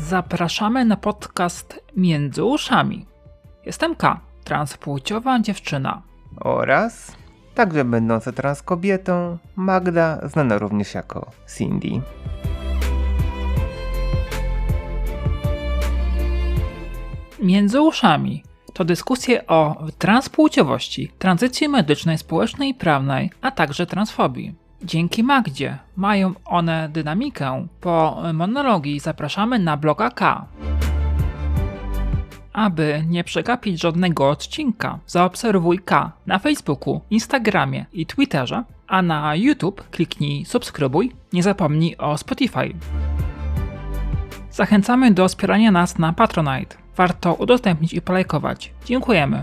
Zapraszamy na podcast Między Uszami. Jestem K, transpłciowa dziewczyna. Oraz także będąca trans kobietą Magda, znana również jako Cindy. Między Uszami to dyskusje o transpłciowości, tranzycji medycznej, społecznej i prawnej, a także transfobii. Dzięki Magdzie mają one dynamikę. Po monologii zapraszamy na bloga K. Aby nie przegapić żadnego odcinka, zaobserwuj K na Facebooku, Instagramie i Twitterze, a na YouTube kliknij subskrybuj, nie zapomnij o Spotify. Zachęcamy do wspierania nas na Patronite. Warto udostępnić i polajkować. Dziękujemy.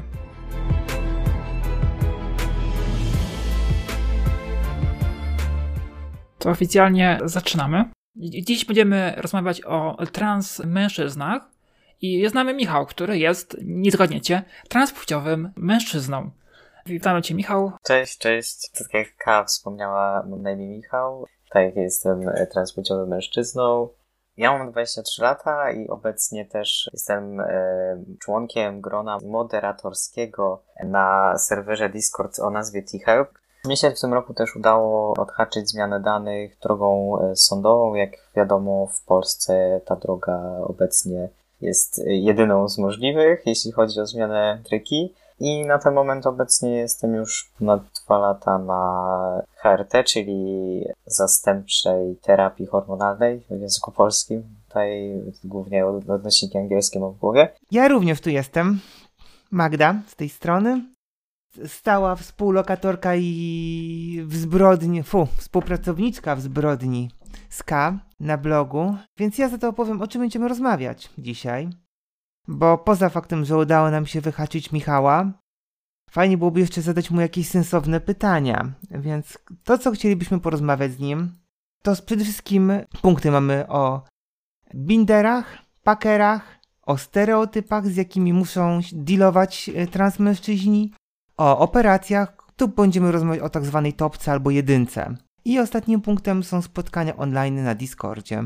To oficjalnie zaczynamy. Dziś będziemy rozmawiać o trans mężczyznach i jest z nami Michał, który jest, nie zgadniecie, transpłciowym mężczyzną. Witamy Cię, Michał. Cześć. Tak jak Ka wspomniała, mam na imię Michał. Tak, jestem transpłciowym mężczyzną. Ja mam 23 lata i obecnie też jestem członkiem grona moderatorskiego na serwerze Discord o nazwie T-Help. Mnie się w tym roku też udało odhaczyć zmianę danych drogą sądową. Jak wiadomo, w Polsce ta droga obecnie jest jedyną z możliwych, jeśli chodzi o zmianę tryki. I na ten moment obecnie jestem już ponad 2 lata na HRT, czyli zastępczej terapii hormonalnej w języku polskim. Tutaj głównie odnośniki angielskie mam w głowie. Ja również tu jestem. Magda z tej strony. Stała współlokatorka i współpracowniczka w zbrodni z K na blogu. Więc ja za to opowiem, o czym będziemy rozmawiać dzisiaj. Bo poza faktem, że udało nam się wyhaczyć Michała, fajnie byłoby jeszcze zadać mu jakieś sensowne pytania. Więc to, co chcielibyśmy porozmawiać z nim, to przede wszystkim punkty mamy o binderach, packerach, o stereotypach, z jakimi muszą dealować transmężczyźni, o operacjach, tu będziemy rozmawiać o tak zwanej topce albo jedynce. I ostatnim punktem są spotkania online na Discordzie.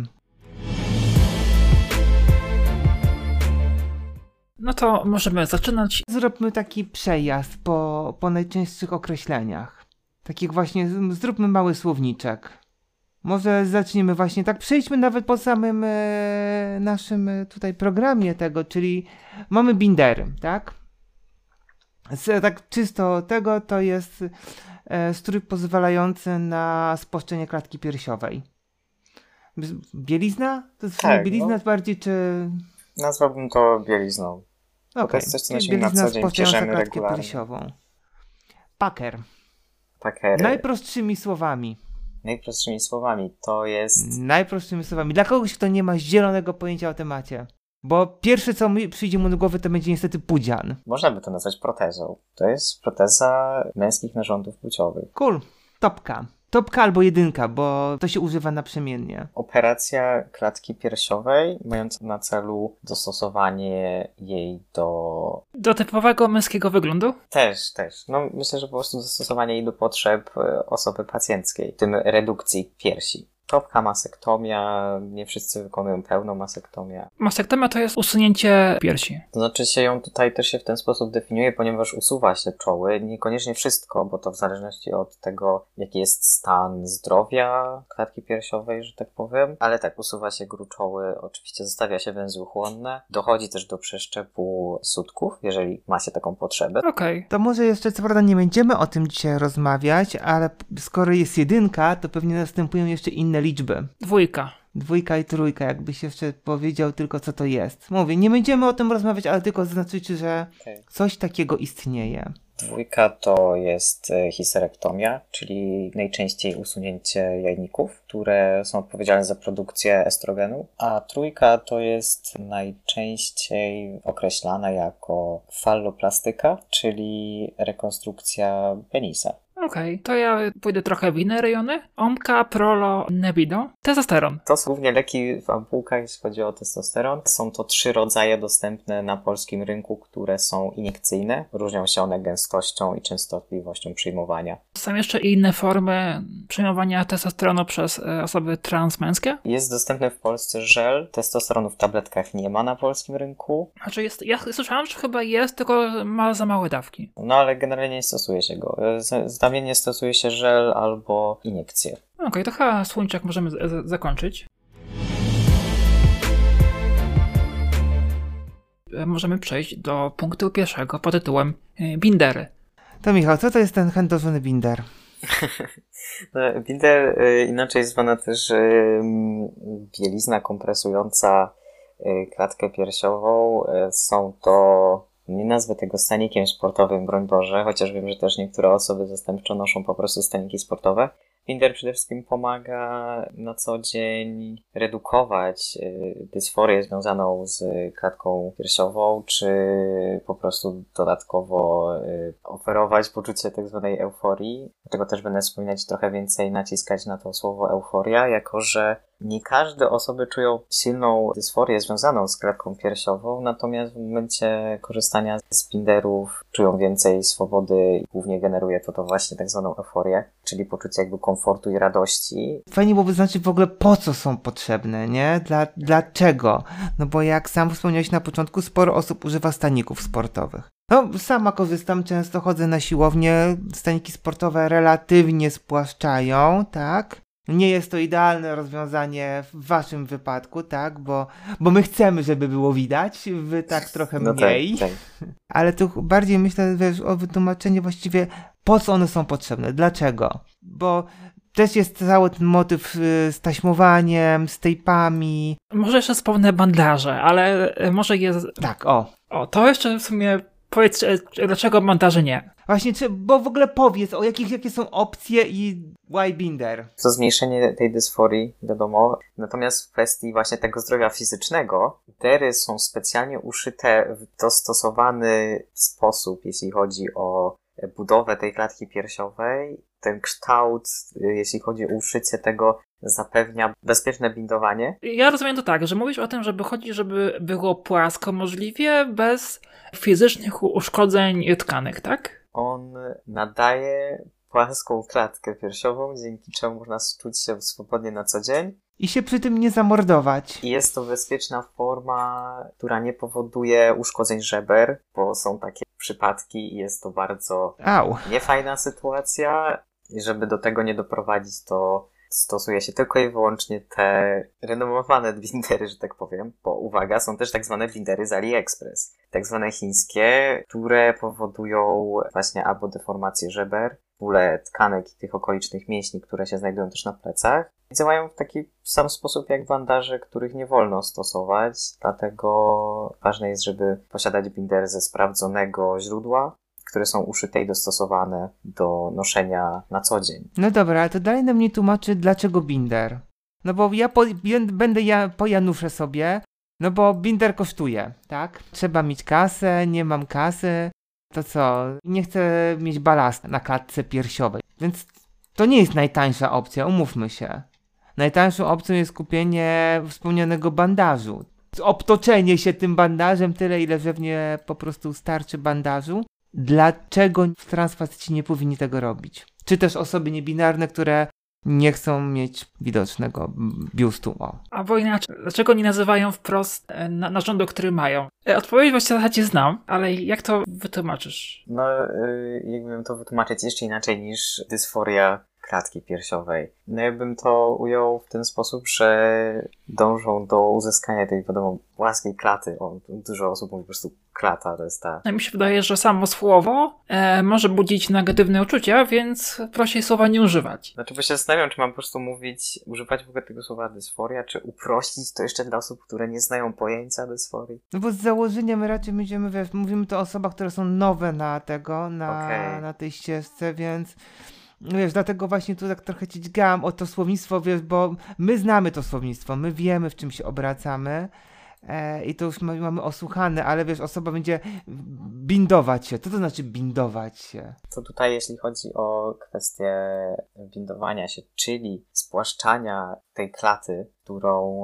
No to możemy zaczynać. Zróbmy taki przejazd po najczęstszych określeniach. Takich właśnie, zróbmy mały słowniczek. Może zaczniemy właśnie tak, przejdźmy nawet po samym naszym tutaj programie tego, czyli mamy bindery, tak? Tak czysto tego to jest strój pozwalający na spłaszczenie klatki piersiowej. Bielizna? To jest bielizna bardziej, czy... Nazwałbym to bielizną. Okay. To jest coś, co nosimy na co dzień, bierzemy regularnie. Piersiową. Packer. Packery. Najprostszymi słowami to jest... Najprostszymi słowami. Dla kogoś, kto nie ma zielonego pojęcia o temacie. Bo pierwsze, co przyjdzie mu do głowy, to będzie niestety pudzian. Można by to nazwać protezą. To jest proteza męskich narządów płciowych. Cool. Topka. Topka albo jedynka, bo to się używa naprzemiennie. Operacja klatki piersiowej, mająca na celu dostosowanie jej do typowego męskiego wyglądu? Też. No, myślę, że po prostu dostosowanie jej do potrzeb osoby pacjenckiej, w tym redukcji piersi. Topka, masektomia, nie wszyscy wykonują pełną masektomię. Masektomia to jest usunięcie piersi. To znaczy się ją tutaj też się w ten sposób definiuje, ponieważ usuwa się czoły, niekoniecznie wszystko, bo to w zależności od tego, jaki jest stan zdrowia klatki piersiowej, że tak powiem, ale tak, usuwa się gruczoły, oczywiście zostawia się węzły chłonne, dochodzi też do przeszczepu sutków, jeżeli ma się taką potrzebę. Okej. To może jeszcze, co prawda nie będziemy o tym dzisiaj rozmawiać, ale skoro jest jedynka, to pewnie następują jeszcze inne liczby. 2. 2 i 3, jakbyś jeszcze powiedział tylko, co to jest. Mówię, nie będziemy o tym rozmawiać, ale tylko zaznaczyć, że coś takiego istnieje. 2 to jest histerektomia, czyli najczęściej usunięcie jajników, które są odpowiedzialne za produkcję estrogenu, a 3 to jest najczęściej określana jako falloplastyka, czyli rekonstrukcja penisa. Okej, to ja pójdę trochę w inne rejony. Omka, prolo, nebido. Testosteron. To są głównie leki w ampułkach, jeśli chodzi o testosteron. Są to 3 rodzaje dostępne na polskim rynku, które są iniekcyjne. Różnią się one gęstością i częstotliwością przyjmowania. Są jeszcze inne formy przyjmowania testosteronu przez osoby transmęskie? Jest dostępny w Polsce żel. Testosteronu w tabletkach nie ma na polskim rynku. Znaczy ja słyszałem, że chyba jest, tylko ma za małe dawki. No ale generalnie nie stosuje się go. Zestawienie stosuje się żel albo iniekcje. Okej, to chyba słończek możemy zakończyć. Możemy przejść do punktu pierwszego pod tytułem bindery. To Michał, co to jest ten chędożony binder? Binder, inaczej zwana też bielizna kompresująca klatkę piersiową. Są to, nie nazwę tego stanikiem sportowym, broń Boże, chociaż wiem, że też niektóre osoby zastępczo noszą po prostu staniki sportowe. Binder przede wszystkim pomaga na co dzień redukować dysforię związaną z klatką piersiową, czy po prostu dodatkowo oferować poczucie tak zwanej euforii. Dlatego też będę wspominać trochę więcej, naciskać na to słowo euforia, jako że nie każde osoby czują silną dysforię związaną z klatką piersiową, natomiast w momencie korzystania z binderów czują więcej swobody i głównie generuje to właśnie tak zwaną euforię, czyli poczucie jakby komfortu i radości. Fajnie byłoby znaczyć w ogóle po co są potrzebne, nie? Dlaczego? No bo jak sam wspomniałeś na początku, sporo osób używa staników sportowych. No, sama korzystam, często chodzę na siłownię, staniki sportowe relatywnie spłaszczają, tak? Nie jest to idealne rozwiązanie w waszym wypadku, tak? Bo my chcemy, żeby było widać, wy tak trochę mniej. Tak. Ale tu bardziej myślę, wiesz, o wytłumaczenie właściwie, po co one są potrzebne, dlaczego. Bo też jest cały ten motyw z taśmowaniem, z tejpami. Może jeszcze wspomnę bandaże, ale może jest... Tak, o. O, to jeszcze w sumie powiedz, dlaczego bandaże nie? Właśnie, bo w ogóle powiedz, o jakie są opcje i why binder. To zmniejszenie tej dysforii, wiadomo. Natomiast w kwestii właśnie tego zdrowia fizycznego, bindery są specjalnie uszyte w dostosowany sposób, jeśli chodzi o budowę tej klatki piersiowej. Ten kształt, jeśli chodzi o uszycie tego, zapewnia bezpieczne bindowanie. Ja rozumiem to tak, że mówisz o tym, żeby było płasko możliwie, bez fizycznych uszkodzeń tkanek, tak? On nadaje płaską klatkę piersiową, dzięki czemu można czuć się swobodnie na co dzień. I się przy tym nie zamordować. I jest to bezpieczna forma, która nie powoduje uszkodzeń żeber, bo są takie przypadki i jest to bardzo niefajna sytuacja. I żeby do tego nie doprowadzić, to stosuje się tylko i wyłącznie te renomowane bindery, że tak powiem, bo uwaga, są też tak zwane bindery z AliExpress, tak zwane chińskie, które powodują właśnie albo deformację żeber, bóle tkanek i tych okolicznych mięśni, które się znajdują też na plecach. I działają w taki sam sposób jak bandaże, których nie wolno stosować, dlatego ważne jest, żeby posiadać bindery ze sprawdzonego źródła, które są uszyte i dostosowane do noszenia na co dzień. No dobra, ale to dalej nam nie tłumaczy, dlaczego binder. No bo będę po Janusze sobie, no bo binder kosztuje, tak? Trzeba mieć kasę, nie mam kasy, to co? Nie chcę mieć balastu na klatce piersiowej, więc to nie jest najtańsza opcja, umówmy się. Najtańszą opcją jest kupienie wspomnianego bandażu. Obtoczenie się tym bandażem tyle, ile pewnie po prostu starczy bandażu. Dlaczego transfacyci nie powinni tego robić? Czy też osoby niebinarne, które nie chcą mieć widocznego biustu. O. Albo inaczej, dlaczego nie nazywają wprost narządu, który mają? Odpowiedź w zasadzie znam, ale jak to wytłumaczysz? No, jakbym to wytłumaczyć jeszcze inaczej niż dysforia klatki piersiowej. No ja bym to ujął w ten sposób, że dążą do uzyskania tej, wiadomo, płaskiej klaty. Dużo osób mówi po prostu klata, to jest ta... Mi się wydaje, że samo słowo może budzić negatywne uczucia, więc proszę słowa nie używać. Znaczy, bo się zastanawiam, czy mam po prostu używać w ogóle tego słowa dysforia, czy uprościć to jeszcze dla osób, które nie znają pojęcia dysforii. No bo z założenia my raczej mówimy to o osobach, które są nowe na tej ścieżce, więc... Wiesz, dlatego właśnie tu tak trochę ci dźgałam o to słownictwo, wiesz, bo my znamy to słownictwo, my wiemy, w czym się obracamy, I to już mamy osłuchane, ale wiesz, osoba będzie bindować się. Co to znaczy bindować się? To tutaj, jeśli chodzi o kwestię bindowania się, czyli spłaszczania tej klaty, którą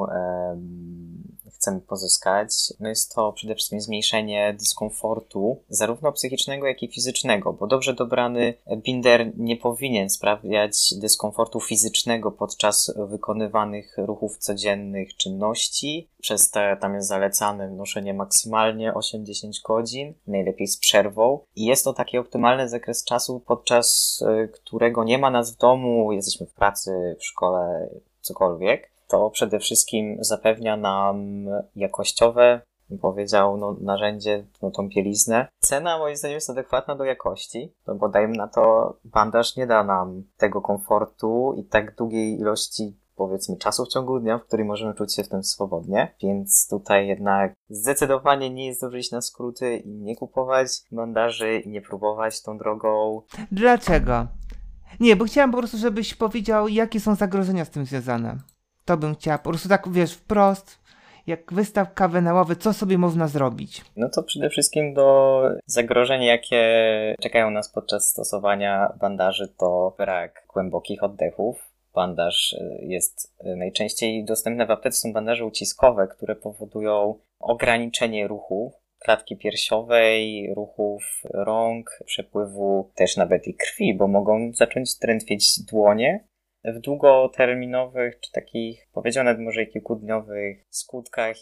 chcemy pozyskać, no jest to przede wszystkim zmniejszenie dyskomfortu, zarówno psychicznego, jak i fizycznego, bo dobrze dobrany binder nie powinien sprawiać dyskomfortu fizycznego podczas wykonywanych ruchów codziennych czynności. Przez to tam jest zalecane noszenie maksymalnie 8-10 godzin, najlepiej z przerwą. I jest to taki optymalny zakres czasu, podczas którego nie ma nas w domu, jesteśmy w pracy, w szkole, cokolwiek. To przede wszystkim zapewnia nam jakościowe, bym powiedział, narzędzie, tą bieliznę. Cena moim zdaniem jest adekwatna do jakości, no bo dajmy na to, bandaż nie da nam tego komfortu i tak długiej ilości, powiedzmy, czasu w ciągu dnia, w którym możemy czuć się w tym swobodnie, więc tutaj jednak zdecydowanie nie jest dobrze iść na skróty i nie kupować bandaży i nie próbować tą drogą. Dlaczego? Nie, bo chciałam po prostu, żebyś powiedział, jakie są zagrożenia z tym związane. To bym chciała, po prostu tak, wiesz, wprost, jak wystaw kawę na ławę, co sobie można zrobić? No to przede wszystkim do zagrożeń, jakie czekają nas podczas stosowania bandaży, to brak głębokich oddechów. Bandaż jest najczęściej dostępny w aptece, są bandaże uciskowe, które powodują ograniczenie ruchu klatki piersiowej, ruchów rąk, przepływu też nawet i krwi, bo mogą zacząć drętwieć dłonie. W długoterminowych, czy takich, powiedziane może kilkudniowych skutkach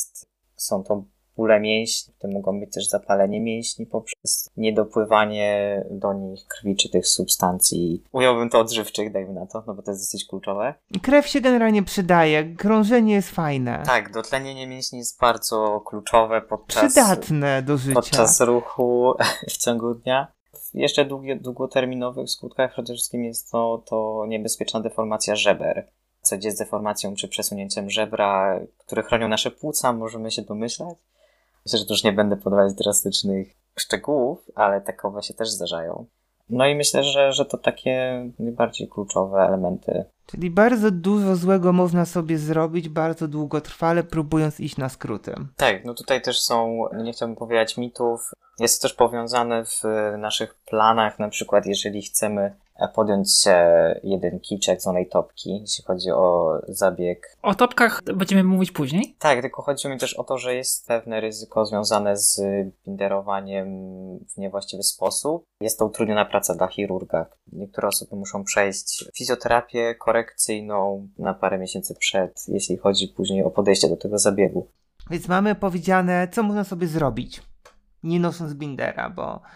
są to bóle mięśni, to mogą być też zapalenie mięśni poprzez niedopływanie do nich krwi czy tych substancji. Ująłbym to odżywczych, dajmy na to, no bo to jest dosyć kluczowe. Krew się generalnie przydaje, krążenie jest fajne. Tak, dotlenienie mięśni jest bardzo kluczowe przydatne do życia. Podczas ruchu w ciągu dnia. W jeszcze długoterminowych skutkach przede wszystkim jest to niebezpieczna deformacja żeber. Co dzieje z deformacją czy przesunięciem żebra, które chronią nasze płuca, możemy się domyślać. Myślę, że tu już nie będę podawać drastycznych szczegółów, ale takowe się też zdarzają. No i myślę, że to takie najbardziej kluczowe elementy. Czyli bardzo dużo złego można sobie zrobić bardzo długotrwale, próbując iść na skróty. Tak, no tutaj też są, nie chciałbym powielać mitów, jest to też powiązane w naszych planach, na przykład jeżeli chcemy podjąć się jedynki, czy tak zwanej topki, jeśli chodzi o zabieg. O topkach będziemy mówić później? Tak, tylko chodzi mi też o to, że jest pewne ryzyko związane z binderowaniem w niewłaściwy sposób. Jest to utrudniona praca dla chirurga. Niektóre osoby muszą przejść fizjoterapię korekcyjną na parę miesięcy przed, jeśli chodzi później o podejście do tego zabiegu. Więc mamy powiedziane, co można sobie zrobić, nie nosząc bindera,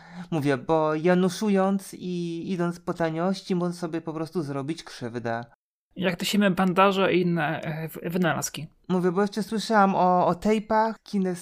bo januszując i idąc po taniości, można sobie po prostu zrobić krzywdę. Jak dusimy bandaże i inne wynalazki. Mówię, bo jeszcze słyszałam o tejpach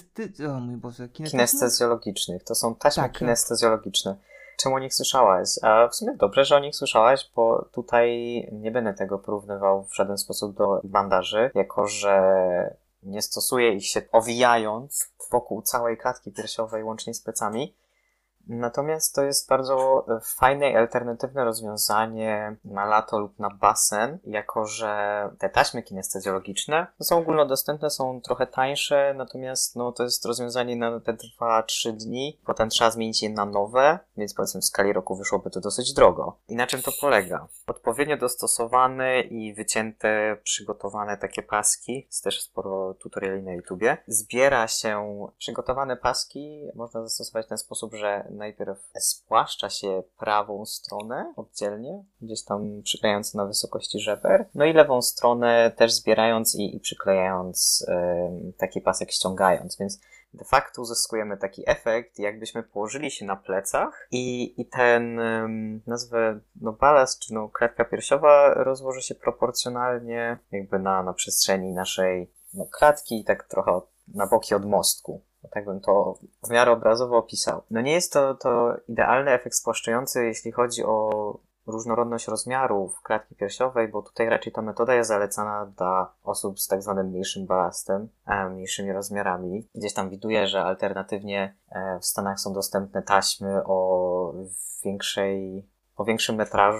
o mój Boże, kinestezjologicznych. To są taśmy tak. Kinestezjologiczne. Czemu o nich słyszałaś? A w sumie dobrze, że o nich słyszałaś, bo tutaj nie będę tego porównywał w żaden sposób do bandaży, jako że nie stosuje ich się owijając wokół całej klatki piersiowej, łącznie z plecami. Natomiast to jest bardzo fajne i alternatywne rozwiązanie na lato lub na basen, jako że te taśmy kinestezjologiczne są ogólnodostępne, są trochę tańsze, natomiast to jest rozwiązanie na te 2-3 dni, potem trzeba zmienić je na nowe, więc powiedzmy w skali roku wyszłoby to dosyć drogo. I na czym to polega? Odpowiednio dostosowane i wycięte, przygotowane takie paski, jest też sporo tutoriali na YouTubie, zbiera się przygotowane paski, można zastosować w ten sposób, że najpierw spłaszcza się prawą stronę oddzielnie, gdzieś tam przyklejając na wysokości żeber, no i lewą stronę też zbierając i przyklejając taki pasek, ściągając, więc de facto uzyskujemy taki efekt, jakbyśmy położyli się na plecach i ten, nazwę, balast, czy klatka piersiowa rozłoży się proporcjonalnie jakby na przestrzeni naszej klatki i tak trochę na boki od mostku. Tak bym to w miarę obrazowo opisał. Nie jest to idealny efekt spłaszczający, jeśli chodzi o różnorodność rozmiarów klatki piersiowej, bo tutaj raczej ta metoda jest zalecana dla osób z tak zwanym mniejszym balastem, mniejszymi rozmiarami. Gdzieś tam widuję, że alternatywnie w Stanach są dostępne taśmy o większym metrażu,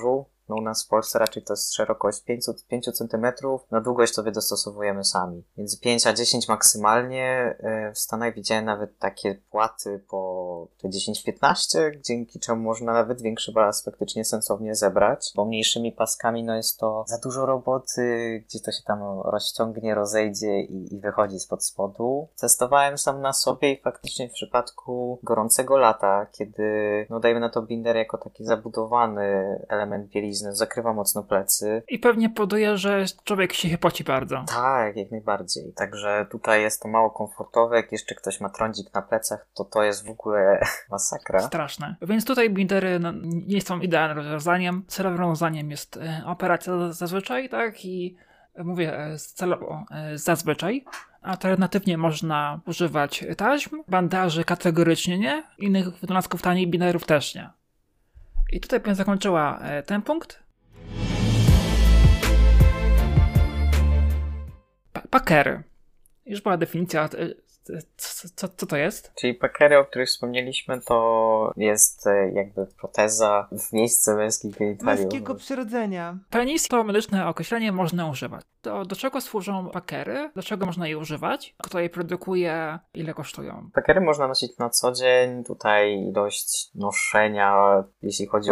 No u nas w Polsce raczej to jest szerokość 5 cm, na długość sobie dostosowujemy sami. Między 5 a 10 maksymalnie. W Stanach widziałem nawet takie płaty po te 10-15, dzięki czemu można nawet większy balast faktycznie sensownie zebrać. Bo mniejszymi paskami no jest to za dużo roboty, gdzie to się tam rozciągnie, rozejdzie i wychodzi spod spodu. Testowałem sam na sobie i faktycznie w przypadku gorącego lata, kiedy no dajmy na to binder jako taki zabudowany element bielizny zakrywa mocno plecy. I pewnie powoduje, że człowiek się poci bardzo. Tak, jak najbardziej. Także tutaj jest to mało komfortowe. Jak jeszcze ktoś ma trądzik na plecach, to jest w ogóle masakra. Straszne. Więc tutaj bindery nie są idealnym rozwiązaniem. Celowym rozwiązaniem jest operacja zazwyczaj, tak? I mówię celowo zazwyczaj. Alternatywnie można używać taśm, bandaży kategorycznie nie, innych wynalazków taniej binderów też nie. I tutaj bym zakończyła ten punkt. Packery. Już była definicja, co to jest? Czyli packery, o których wspomnieliśmy, to jest jakby proteza w miejsce męskich genitaliów. Męskiego przyrodzenia. Penis to medyczne określenie, można używać. Do czego służą packery? Dlaczego można je używać? Kto je produkuje? Ile kosztują? Packery można nosić na co dzień. Tutaj ilość noszenia, jeśli chodzi o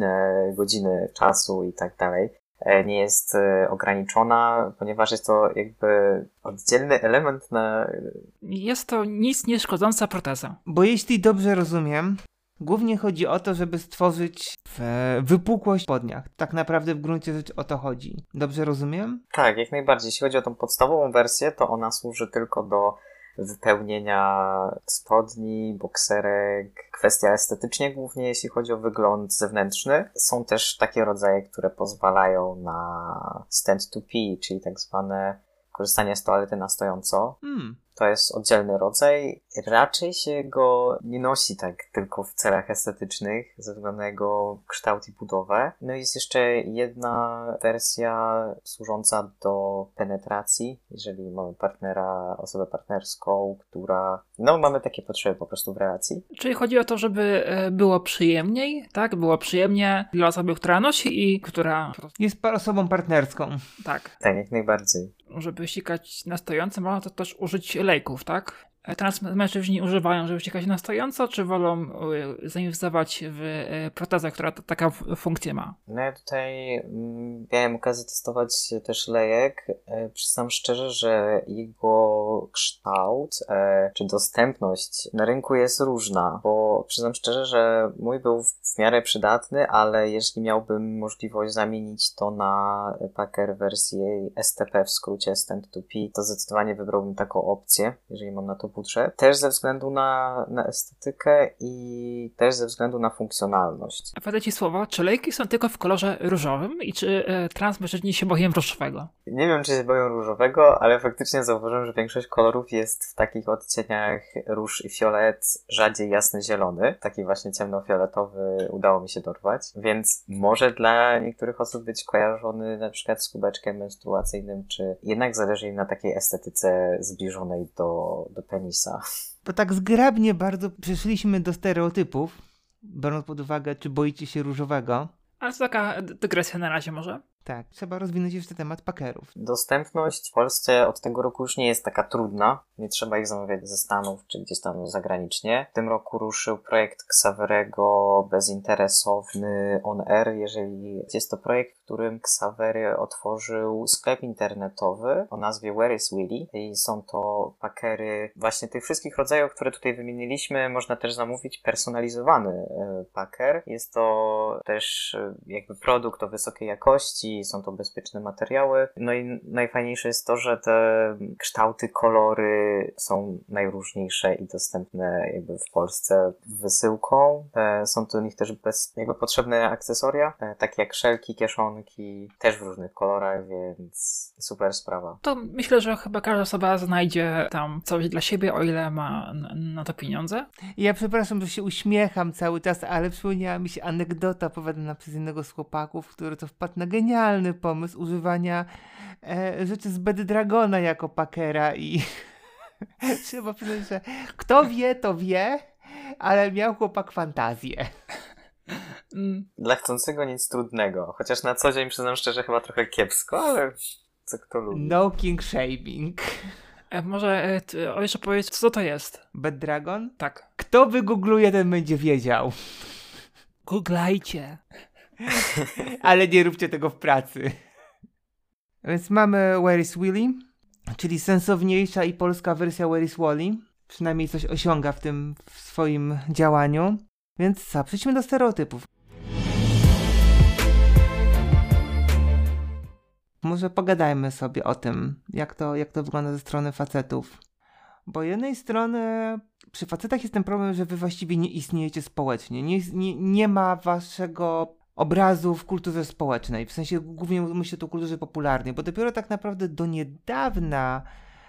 godziny czasu i tak dalej, nie jest ograniczona, ponieważ jest to jakby oddzielny element na... Jest to nic nie szkodząca proteza. Bo jeśli dobrze rozumiem, głównie chodzi o to, żeby stworzyć wypukłość w spodniach. Tak naprawdę w gruncie rzeczy o to chodzi. Dobrze rozumiem? Tak, jak najbardziej. Jeśli chodzi o tą podstawową wersję, to ona służy tylko do wypełnienia spodni, bokserek, kwestia estetycznie głównie, jeśli chodzi o wygląd zewnętrzny. Są też takie rodzaje, które pozwalają na stand to pee, czyli tak zwane korzystanie z toalety na stojąco. To jest oddzielny rodzaj. Raczej się go nie nosi tak tylko w celach estetycznych, ze względu na jego kształt i budowę. No i jest jeszcze jedna wersja służąca do penetracji, jeżeli mamy osobę partnerską, która... No, mamy takie potrzeby po prostu w relacji. Czyli chodzi o to, żeby było przyjemniej, tak? Było przyjemnie dla osoby, która nosi i która... Jest osobą partnerską. Tak. Tak, jak najbardziej. Żeby sikać na stojąco, można to też użyć lejków, tak? Teraz mężczyźni używają, żeby sikać na stojąco, czy wolą zainwestować w protezę, która taka funkcję ma? No ja tutaj miałem okazję testować też lejek. Przyznam szczerze, że jego kształt czy dostępność na rynku jest różna, bo przyznam szczerze, że mój był w miarę przydatny, ale jeśli miałbym możliwość zamienić to na packer wersję STP, w skrócie Stand to Pee, to zdecydowanie wybrałbym taką opcję, jeżeli mam na to budżet. Też ze względu na estetykę i też ze względu na funkcjonalność. A podaj ci słowo, czy lejki są tylko w kolorze różowym i czy transmężczyźni się boją różowego? Nie wiem, czy się boją różowego, ale faktycznie zauważyłem, że większość kolorów jest w takich odcieniach róż i fiolet, rzadziej jasny zielony. Taki właśnie ciemnofioletowy udało mi się dorwać, więc może dla niektórych osób być kojarzony na przykład z kubeczkiem menstruacyjnym, czy jednak zależy im na takiej estetyce zbliżonej do penisa. To tak zgrabnie bardzo przeszliśmy do stereotypów, biorąc pod uwagę, czy boicie się różowego. Ale to taka dygresja na razie może. Tak, trzeba rozwinąć jeszcze temat packerów. Dostępność w Polsce od tego roku już nie jest taka trudna. Nie trzeba ich zamawiać ze Stanów czy gdzieś tam zagranicznie. W tym roku ruszył projekt Xaverego bezinteresowny On Air. Jest to projekt, w którym Xavery otworzył sklep internetowy o nazwie Where is Willy? I są to packery właśnie tych wszystkich rodzajów, które tutaj wymieniliśmy. Można też zamówić personalizowany packer. Jest to też jakby produkt o wysokiej jakości. Są to bezpieczne materiały. No i najfajniejsze jest to, że te kształty, kolory są najróżniejsze i dostępne jakby w Polsce wysyłką. Są do nich też jakby potrzebne akcesoria, takie jak szelki, kieszonki, też w różnych kolorach, więc super sprawa. To myślę, że chyba każda osoba znajdzie tam coś dla siebie, o ile ma na to pieniądze. Ja przepraszam, że się uśmiecham cały czas, ale przypomniała mi się anegdota opowiadana przez jednego z chłopaków, który to wpadł na genialny pomysł używania rzeczy z Bad Dragona jako packera i trzeba przyznać, że kto wie, to wie, ale miał chłopak fantazję. Dla chcącego nic trudnego. Chociaż na co dzień przyznam szczerze chyba trochę kiepsko, ale co kto lubi. No king shaming. Może jeszcze powiedz, co to jest? Bad Dragon? Tak. Kto wygoogluje, ten będzie wiedział. Googlajcie. Ale nie róbcie tego w pracy. Więc mamy Where is Willy, czyli sensowniejsza i polska wersja Where is Wally. Przynajmniej coś osiąga w swoim działaniu. Więc co, przejdźmy do stereotypów. Może pogadajmy sobie o tym, jak to wygląda ze strony facetów. Bo z jednej strony przy facetach jest ten problem, że wy właściwie nie istniejecie społecznie. Nie ma waszego obrazu w kulturze społecznej. W sensie głównie myślę tu o kulturze popularnej, bo dopiero tak naprawdę do niedawna,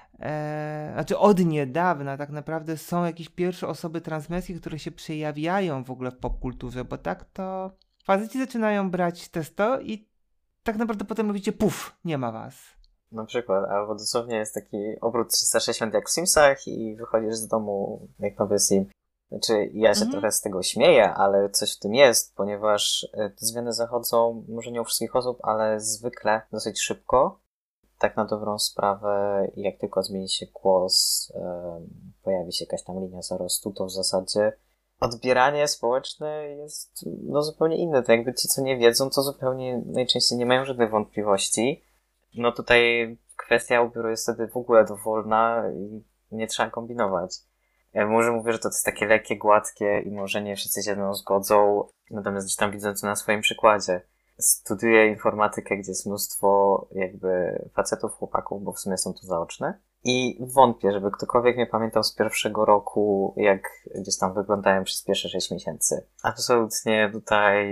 od niedawna tak naprawdę są jakieś pierwsze osoby transmęskie, które się przejawiają w ogóle w popkulturze, bo tak to faceci zaczynają brać testo i tak naprawdę potem mówicie puf, nie ma was. Na przykład, albo dosłownie jest taki obrót 360 jak w Simsach i wychodzisz z domu jak nowy Sim. Znaczy, ja się trochę z tego śmieję, ale coś w tym jest, ponieważ te zmiany zachodzą, może nie u wszystkich osób, ale zwykle dosyć szybko. Tak na dobrą sprawę, jak tylko zmieni się głos, pojawi się jakaś tam linia zarostu, to w zasadzie odbieranie społeczne jest zupełnie inne. To jakby ci, co nie wiedzą, to zupełnie najczęściej nie mają żadnych wątpliwości. No tutaj kwestia ubioru jest wtedy w ogóle dowolna i nie trzeba kombinować. Może mówię, że to jest takie lekkie, gładkie i może nie wszyscy się ze mną zgodzą, natomiast gdzieś tam widząc to na swoim przykładzie. Studiuję informatykę, gdzie jest mnóstwo jakby facetów, chłopaków, bo w sumie są to zaoczne. I wątpię, żeby ktokolwiek mnie pamiętał z pierwszego roku, jak gdzieś tam wyglądałem przez pierwsze 6 miesięcy. Absolutnie tutaj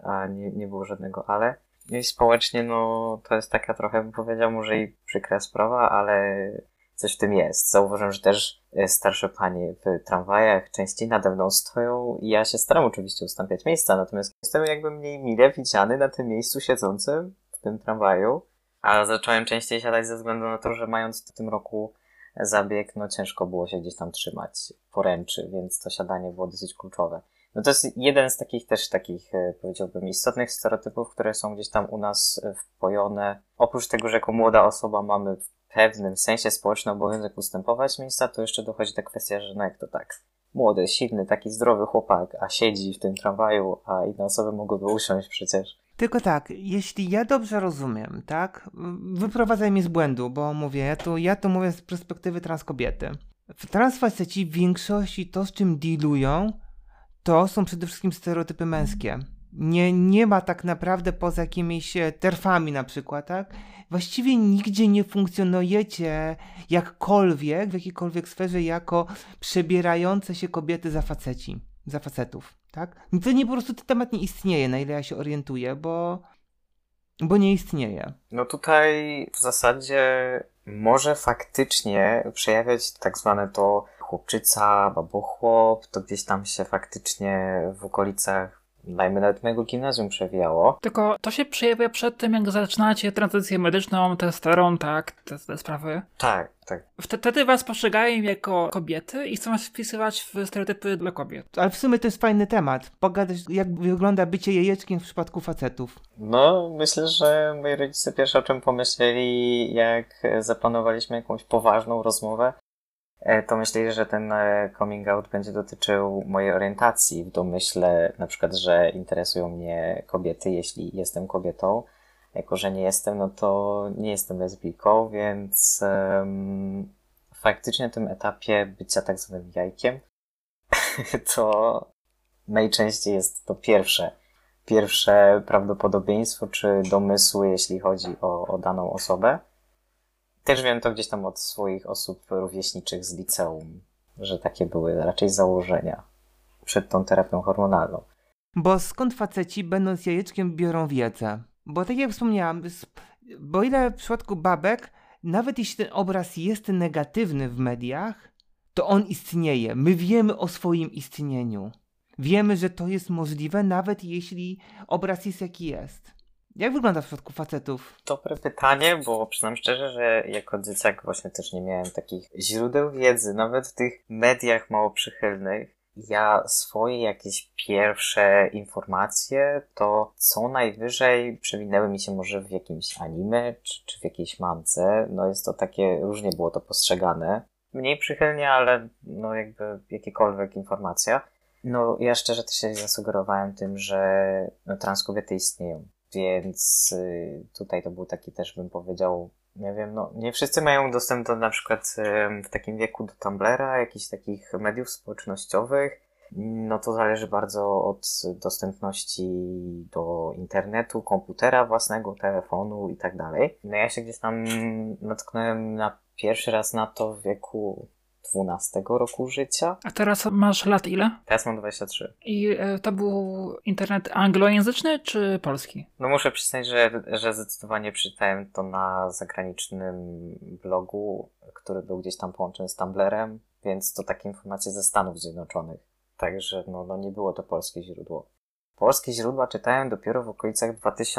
nie było żadnego ale. I społecznie, no, to jest taka trochę, bym powiedział, może i przykra sprawa, ale coś w tym jest. Zauważyłem, że też starsze panie w tramwajach częściej nade mną stoją i ja się staram oczywiście ustąpiać miejsca, natomiast jestem jakby mniej mile widziany na tym miejscu siedzącym w tym tramwaju, a zacząłem częściej siadać ze względu na to, że mając w tym roku zabieg, no ciężko było się gdzieś tam trzymać poręczy, więc to siadanie było dosyć kluczowe. No to jest jeden z takich powiedziałbym, istotnych stereotypów, które są gdzieś tam u nas wpojone. Oprócz tego, że jako młoda osoba mamy w pewnym sensie społeczny obowiązek ustępować miejsca, to jeszcze dochodzi ta kwestia, że no jak to tak, młody, silny, taki zdrowy chłopak, a siedzi w tym tramwaju, a inne osoby mogłyby usiąść przecież. Tylko tak, jeśli ja dobrze rozumiem, tak, wyprowadzaj mnie z błędu, bo mówię, ja tu mówię z perspektywy transkobiety. Transfaceci w większości to, z czym dealują, to są przede wszystkim stereotypy męskie. Nie ma tak naprawdę poza jakimiś terfami na przykład, tak? Właściwie nigdzie nie funkcjonujecie jakkolwiek, w jakiejkolwiek sferze jako przebierające się kobiety za facetów, tak? To nie po prostu ten temat nie istnieje, na ile ja się orientuję, bo nie istnieje. No tutaj w zasadzie może faktycznie przejawiać tak zwane to chłopczyca, babochłop, to gdzieś tam się faktycznie w okolicach, dajmy nawet mojego gimnazjum przewijało. Tylko to się przejawia przed tym, jak zaczynacie tranzycję medyczną, testosteron, tak, te sprawy. Tak. Wtedy was postrzegają jako kobiety i chcą was wpisywać w stereotypy dla kobiet. Ale w sumie to jest fajny temat. Pogadać, jak wygląda bycie jajeczkiem w przypadku facetów. No, myślę, że moi rodzice pierwsze o czym pomyśleli, jak zaplanowaliśmy jakąś poważną rozmowę, to myśleli, że ten coming out będzie dotyczył mojej orientacji w domyśle, na przykład, że interesują mnie kobiety, jeśli jestem kobietą. Jako, że nie jestem, no to nie jestem lesbijką, więc faktycznie na tym etapie bycia tak zwanym jajkiem to najczęściej jest to pierwsze prawdopodobieństwo czy domysły, jeśli chodzi o daną osobę. Też wiem to gdzieś tam od swoich osób rówieśniczych z liceum, że takie były raczej założenia przed tą terapią hormonalną. Bo skąd faceci, będąc jajeczkiem, biorą wiedzę? Bo tak jak wspomniałam, bo ile w przypadku babek, nawet jeśli ten obraz jest negatywny w mediach, to on istnieje. My wiemy o swoim istnieniu. Wiemy, że to jest możliwe, nawet jeśli obraz jest jaki jest. Jak wygląda w przypadku facetów? Dobre pytanie, bo przyznam szczerze, że jako dzieciak właśnie też nie miałem takich źródeł wiedzy, nawet w tych mediach mało przychylnych. Ja swoje jakieś pierwsze informacje to co najwyżej przewinęły mi się może w jakimś anime, czy w jakiejś mance. No jest to takie, różnie było to postrzegane. Mniej przychylnie, ale no jakby jakiekolwiek informacja. No ja szczerze też się zasugerowałem tym, że no, trans kobiety istnieją. Więc tutaj to był taki też, bym powiedział, nie wiem, no nie wszyscy mają dostęp do na przykład w takim wieku do Tumblra, jakichś takich mediów społecznościowych. No to zależy bardzo od dostępności do internetu, komputera własnego, telefonu i tak dalej. No ja się gdzieś tam natknąłem pierwszy raz na to w wieku 12 roku życia. A teraz masz lat ile? Teraz mam 23. I to był internet anglojęzyczny czy polski? No muszę przyznać, że zdecydowanie czytałem to na zagranicznym blogu, który był gdzieś tam połączony z Tumblrem, więc to takie informacje ze Stanów Zjednoczonych. Także no nie było to polskie źródło. Polskie źródła czytałem dopiero w okolicach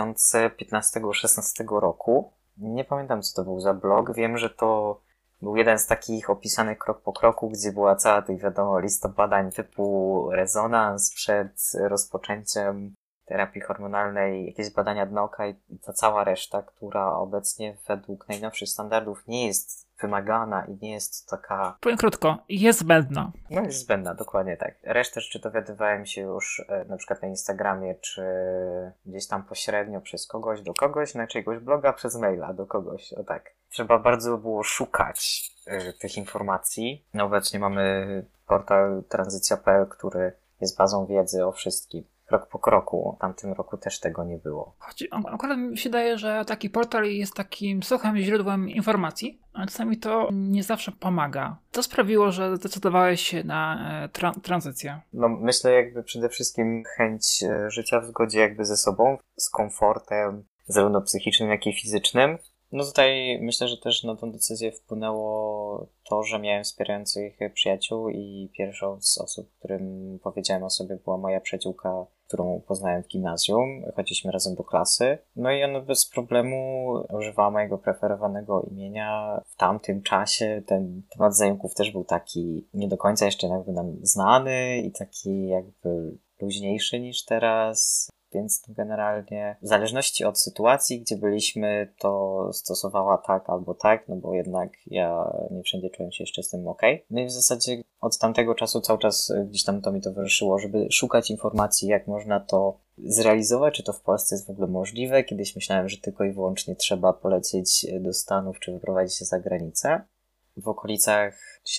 2015-16 roku. Nie pamiętam, co to był za blog. Wiem, że to był jeden z takich opisanych krok po kroku, gdzie była cała tych, wiadomo, lista badań typu rezonans przed rozpoczęciem terapii hormonalnej, jakieś badania dna oka i ta cała reszta, która obecnie według najnowszych standardów nie jest wymagana i nie jest taka... Powiem krótko, jest zbędna. No jest zbędna, dokładnie tak. Resztę czy dowiadywałem się już na przykład na Instagramie, czy gdzieś tam pośrednio przez kogoś do kogoś, na czyjegoś bloga przez maila do kogoś, o tak. Trzeba bardzo było szukać tych informacji. No obecnie mamy portal tranzycja.pl, który jest bazą wiedzy o wszystkim. Krok po kroku. W tamtym roku też tego nie było. Choć akurat mi się wydaje, że taki portal jest takim suchym źródłem informacji, ale czasami to nie zawsze pomaga. Co sprawiło, że zdecydowałeś się na tranzycję? No myślę jakby przede wszystkim chęć życia w zgodzie jakby ze sobą, z komfortem, zarówno psychicznym, jak i fizycznym. No tutaj myślę, że też na tą decyzję wpłynęło to, że miałem wspierających przyjaciół i pierwszą z osób, którym powiedziałem o sobie, była moja przyjaciółka, którą poznałem w gimnazjum. Chodziliśmy razem do klasy. No i ona bez problemu używała mojego preferowanego imienia. W tamtym czasie ten temat zająków też był taki nie do końca jeszcze jakby nam znany i taki jakby luźniejszy niż teraz. Więc generalnie w zależności od sytuacji, gdzie byliśmy, to stosowała tak albo tak, no bo jednak ja nie wszędzie czułem się jeszcze z tym okej. No i w zasadzie od tamtego czasu cały czas gdzieś tam to mi towarzyszyło, żeby szukać informacji, jak można to zrealizować, czy to w Polsce jest w ogóle możliwe. Kiedyś myślałem, że tylko i wyłącznie trzeba polecieć do Stanów, czy wyprowadzić się za granicę. W okolicach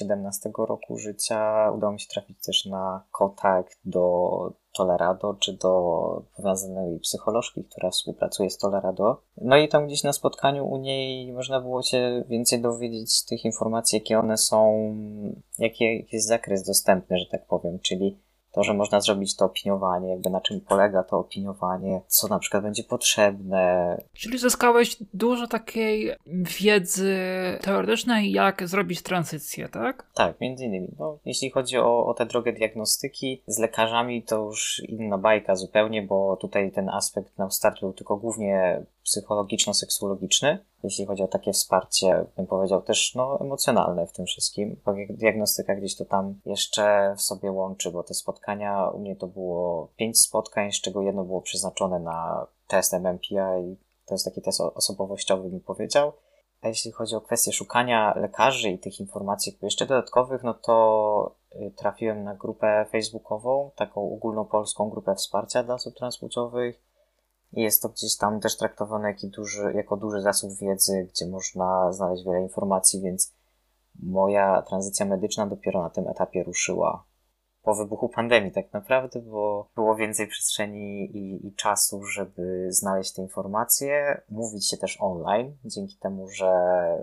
17 roku życia udało mi się trafić też na kontakt do Tolerado, czy do powiązanej psycholożki, która współpracuje z Tolerado. No i tam gdzieś na spotkaniu u niej można było się więcej dowiedzieć tych informacji, jakie one są, jaki jest zakres dostępny, że tak powiem, czyli to, że można zrobić to opiniowanie, jakby na czym polega to opiniowanie, co na przykład będzie potrzebne. Czyli zyskałeś dużo takiej wiedzy teoretycznej, jak zrobić tranzycję, tak? Tak, między innymi. No, jeśli chodzi o tę drogę diagnostyki z lekarzami, to już inna bajka zupełnie, bo tutaj ten aspekt na start był tylko głównie psychologiczno-seksuologiczny. Jeśli chodzi o takie wsparcie, bym powiedział też emocjonalne w tym wszystkim. Bo diagnostyka gdzieś to tam jeszcze w sobie łączy, bo te spotkania, u mnie to było 5 spotkań, z czego jedno było przeznaczone na test MMPI. To jest taki test osobowościowy, bym powiedział. A jeśli chodzi o kwestię szukania lekarzy i tych informacji jeszcze dodatkowych, no to trafiłem na grupę facebookową, taką ogólnopolską grupę wsparcia dla osób transpłciowych. I jest to gdzieś tam też traktowane jako duży zasób wiedzy, gdzie można znaleźć wiele informacji, więc moja tranzycja medyczna dopiero na tym etapie ruszyła. Po wybuchu pandemii tak naprawdę, bo było więcej przestrzeni i czasu, żeby znaleźć te informacje, mówić się też online, dzięki temu, że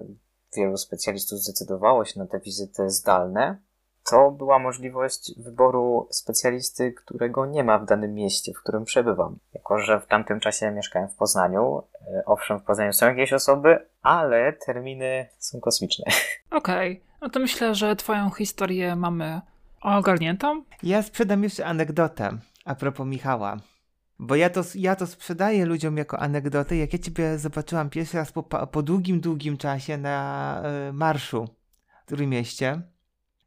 wielu specjalistów zdecydowało się na te wizyty zdalne. To była możliwość wyboru specjalisty, którego nie ma w danym mieście, w którym przebywam. Jako że w tamtym czasie mieszkałem w Poznaniu. Owszem, w Poznaniu są jakieś osoby, ale terminy są kosmiczne. Okej, no to myślę, że twoją historię mamy ogarniętą. Ja sprzedam jeszcze anegdotę a propos Michała. Bo ja to sprzedaję ludziom jako anegdotę, jak ja ciebie zobaczyłam pierwszy raz po długim czasie na marszu w Trójmieście.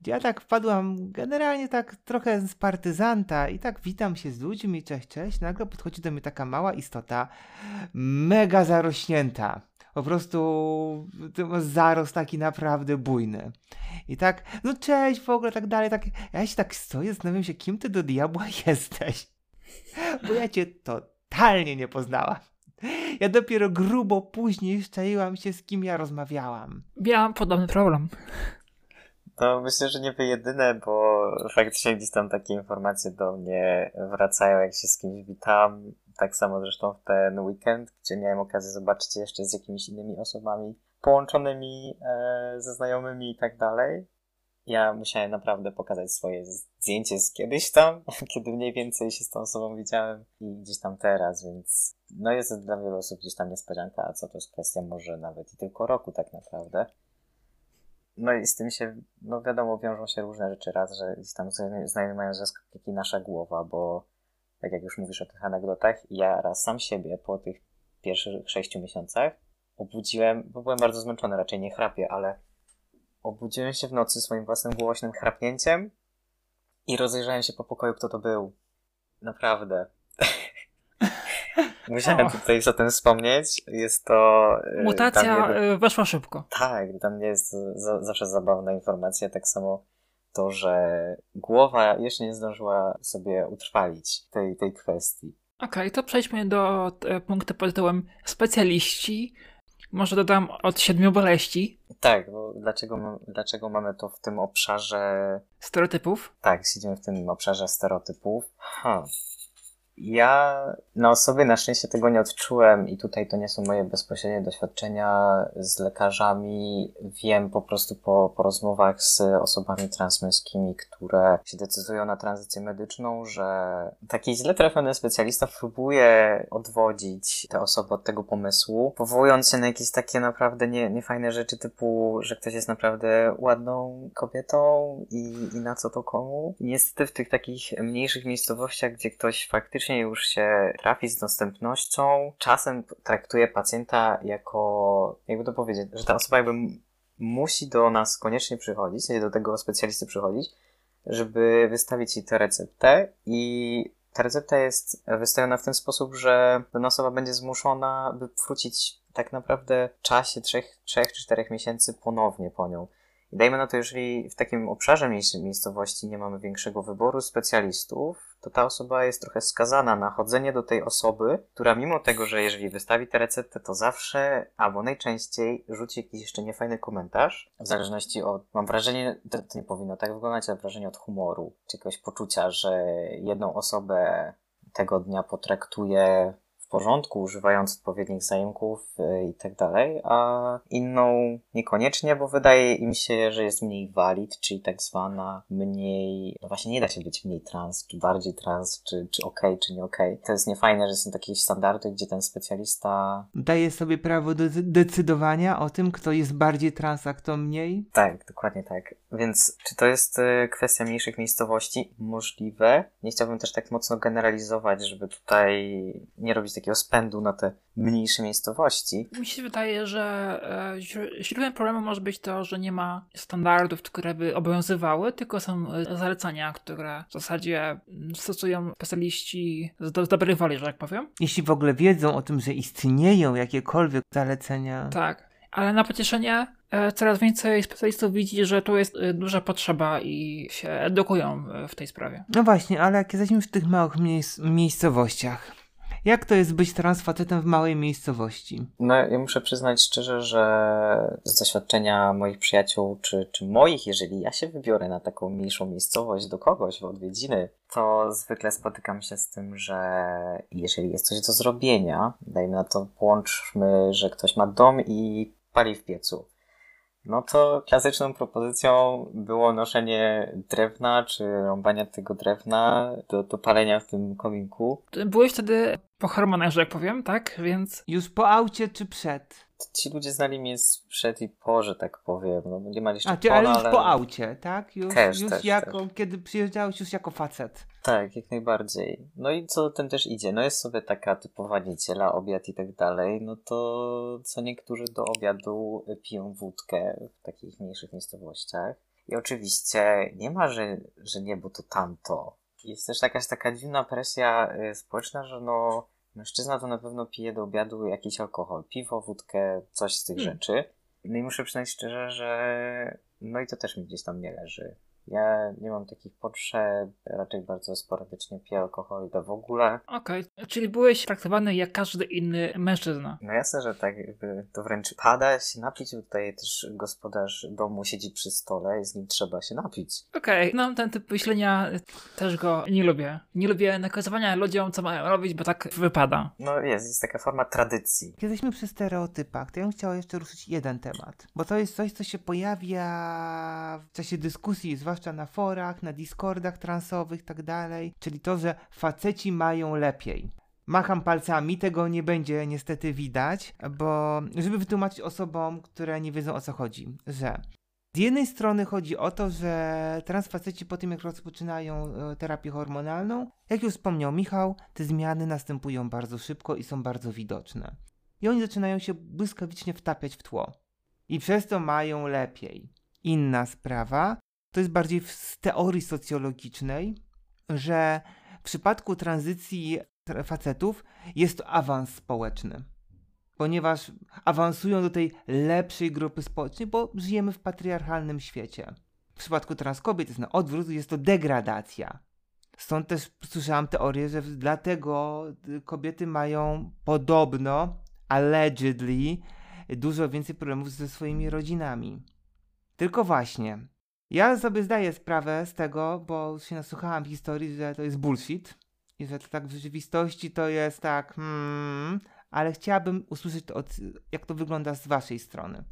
gdzie ja tak wpadłam generalnie tak trochę z partyzanta i tak witam się z ludźmi, cześć, cześć. Nagle podchodzi do mnie taka mała istota, mega zarośnięta. Po prostu zarost taki naprawdę bujny. I tak, no cześć w ogóle, tak dalej, tak. Ja się tak stoję, zastanawiam się, kim ty do diabła jesteś. Bo ja cię totalnie nie poznałam. Ja dopiero grubo później szczaiłam się, z kim ja rozmawiałam. Miałam podobny problem. No myślę, że nie wy jedyne, bo faktycznie gdzieś tam takie informacje do mnie wracają, jak się z kimś witam. Tak samo zresztą w ten weekend, gdzie miałem okazję zobaczyć jeszcze z jakimiś innymi osobami połączonymi ze znajomymi i tak dalej. Ja musiałem naprawdę pokazać swoje zdjęcie z kiedyś tam, kiedy mniej więcej się z tą osobą widziałem i gdzieś tam teraz, więc no jest to dla wielu osób gdzieś tam niespodzianka, a co to jest kwestia może nawet i tylko roku tak naprawdę. No i z tym się, no wiadomo, wiążą się różne rzeczy. Raz, że gdzieś tam znajomi mają zaskok, jak i nasza głowa, bo tak jak już mówisz o tych anegdotach, ja raz sam siebie po tych pierwszych 6 miesiącach obudziłem, bo byłem bardzo zmęczony, raczej nie chrapię, ale obudziłem się w nocy swoim własnym głośnym chrapnięciem i rozejrzałem się po pokoju, kto to był. Naprawdę. Musiałem tutaj o tym wspomnieć. Jest to... Mutacja weszła szybko. Tak, dla mnie jest to zawsze zabawna informacja. Tak samo to, że głowa jeszcze nie zdążyła sobie utrwalić tej kwestii. Okej, to przejdźmy do punktu pod tytułem specjaliści. Może dodam od 7 boleści. Tak, bo dlaczego mamy to w tym obszarze... Stereotypów. Tak, siedzimy w tym obszarze stereotypów. Ja na sobie na szczęście tego nie odczułem i tutaj to nie są moje bezpośrednie doświadczenia z lekarzami. Wiem po prostu po rozmowach z osobami transmęskimi, które się decydują na tranzycję medyczną, że taki źle trafiony specjalista próbuje odwodzić te osoby od tego pomysłu, powołując się na jakieś takie naprawdę niefajne rzeczy typu, że ktoś jest naprawdę ładną kobietą i na co to komu. I niestety w tych takich mniejszych miejscowościach, gdzie ktoś faktycznie już się trafi z dostępnością, czasem traktuje pacjenta jako, jakby to powiedzieć, że ta osoba jakby musi do nas koniecznie przychodzić, do tego specjalisty przychodzić, żeby wystawić jej tę receptę i ta recepta jest wystawiona w ten sposób, że dana osoba będzie zmuszona, by wrócić tak naprawdę w czasie 3 czy 4 miesięcy ponownie po nią. I dajmy na to, jeżeli w takim obszarze miejscowości nie mamy większego wyboru specjalistów, to ta osoba jest trochę skazana na chodzenie do tej osoby, która mimo tego, że jeżeli wystawi tę receptę, to zawsze albo najczęściej rzuci jakiś jeszcze niefajny komentarz, w zależności od, mam wrażenie, to nie powinno tak wyglądać, ale wrażenie od humoru, czy jakiegoś poczucia, że jedną osobę tego dnia potraktuje w porządku, używając odpowiednich zaimków i tak dalej, a inną niekoniecznie, bo wydaje im się, że jest mniej valid, czyli tak zwana mniej, no właśnie nie da się być mniej trans, czy bardziej trans, czy okej, czy nie okej. To jest niefajne, że są takie standardy, gdzie ten specjalista daje sobie prawo do decydowania o tym, kto jest bardziej trans, a kto mniej? Tak, dokładnie tak. Więc czy to jest kwestia mniejszych miejscowości? Możliwe. Nie chciałbym też tak mocno generalizować, żeby tutaj nie robić takiego spędu na te mniejsze miejscowości. Mi się wydaje, że źródłem problemu może być to, że nie ma standardów, które by obowiązywały, tylko są zalecenia, które w zasadzie stosują specjaliści z dobrej woli, że tak powiem. Jeśli w ogóle wiedzą o tym, że istnieją jakiekolwiek zalecenia. Tak, ale na pocieszenie coraz więcej specjalistów widzi, że tu jest duża potrzeba i się edukują w tej sprawie. No właśnie, ale jak jesteśmy w tych małych miejscowościach, jak to jest być trans facetem w małej miejscowości? No, ja muszę przyznać szczerze, że z doświadczenia moich przyjaciół, czy moich, jeżeli ja się wybiorę na taką mniejszą miejscowość do kogoś w odwiedziny, to zwykle spotykam się z tym, że jeżeli jest coś do zrobienia, dajmy na to, połączmy, że ktoś ma dom i pali w piecu. No to klasyczną propozycją było noszenie drewna, czy rąbania tego drewna do palenia w tym kominku. Byłeś wtedy po hormonach, że jak powiem, tak? Więc już po aucie czy przed? Ci ludzie znali mnie sprzed i po, że tak powiem. No, nie ma jeszcze ale już po aucie, tak? Już jako, też. Kiedy przyjeżdżałeś już jako facet. Tak, jak najbardziej. No i co tym też idzie? No jest sobie taka typowa niedziela, obiad i tak dalej, no to co niektórzy do obiadu piją wódkę w takich mniejszych miejscowościach. I oczywiście nie ma, że nie, bo to tamto. Jest też jakaś taka dziwna presja społeczna, że no mężczyzna to na pewno pije do obiadu jakiś alkohol, piwo, wódkę, coś z tych rzeczy. No i muszę przyznać szczerze, że no i to też mi gdzieś tam nie leży. Ja nie mam takich potrzeb, raczej bardzo sporadycznie piję alkohol i to w ogóle. Okej, czyli byłeś traktowany jak każdy inny mężczyzna. No jasne, że tak, jakby to wręcz pada się napić, bo tutaj też gospodarz domu siedzi przy stole i z nim trzeba się napić. Okej, no ten typ myślenia też go nie lubię. Nie lubię nakazywania ludziom, co mają robić, bo tak wypada. No jest taka forma tradycji. Jak jesteśmy przy stereotypach, to ja bym chciała jeszcze ruszyć jeden temat, bo to jest coś, co się pojawia w czasie dyskusji, zwłaszcza na forach, na Discordach transowych i tak dalej, czyli to, że faceci mają lepiej. Macham palcami, tego nie będzie niestety widać, bo żeby wytłumaczyć osobom, które nie wiedzą o co chodzi, że z jednej strony chodzi o to, że transfaceci po tym jak rozpoczynają terapię hormonalną, jak już wspomniał Michał, te zmiany następują bardzo szybko i są bardzo widoczne. I oni zaczynają się błyskawicznie wtapiać w tło. I przez to mają lepiej. Inna sprawa, to jest bardziej z teorii socjologicznej, że w przypadku tranzycji facetów jest to awans społeczny. Ponieważ awansują do tej lepszej grupy społecznej, bo żyjemy w patriarchalnym świecie. W przypadku transkobiet jest na odwrót, jest to degradacja. Stąd też słyszałam teorię, że dlatego kobiety mają podobno, allegedly, dużo więcej problemów ze swoimi rodzinami. Tylko właśnie, ja sobie zdaję sprawę z tego, bo już się nasłuchałam historii, że to jest bullshit i że to tak w rzeczywistości to jest tak, ale chciałabym usłyszeć to jak to wygląda z waszej strony.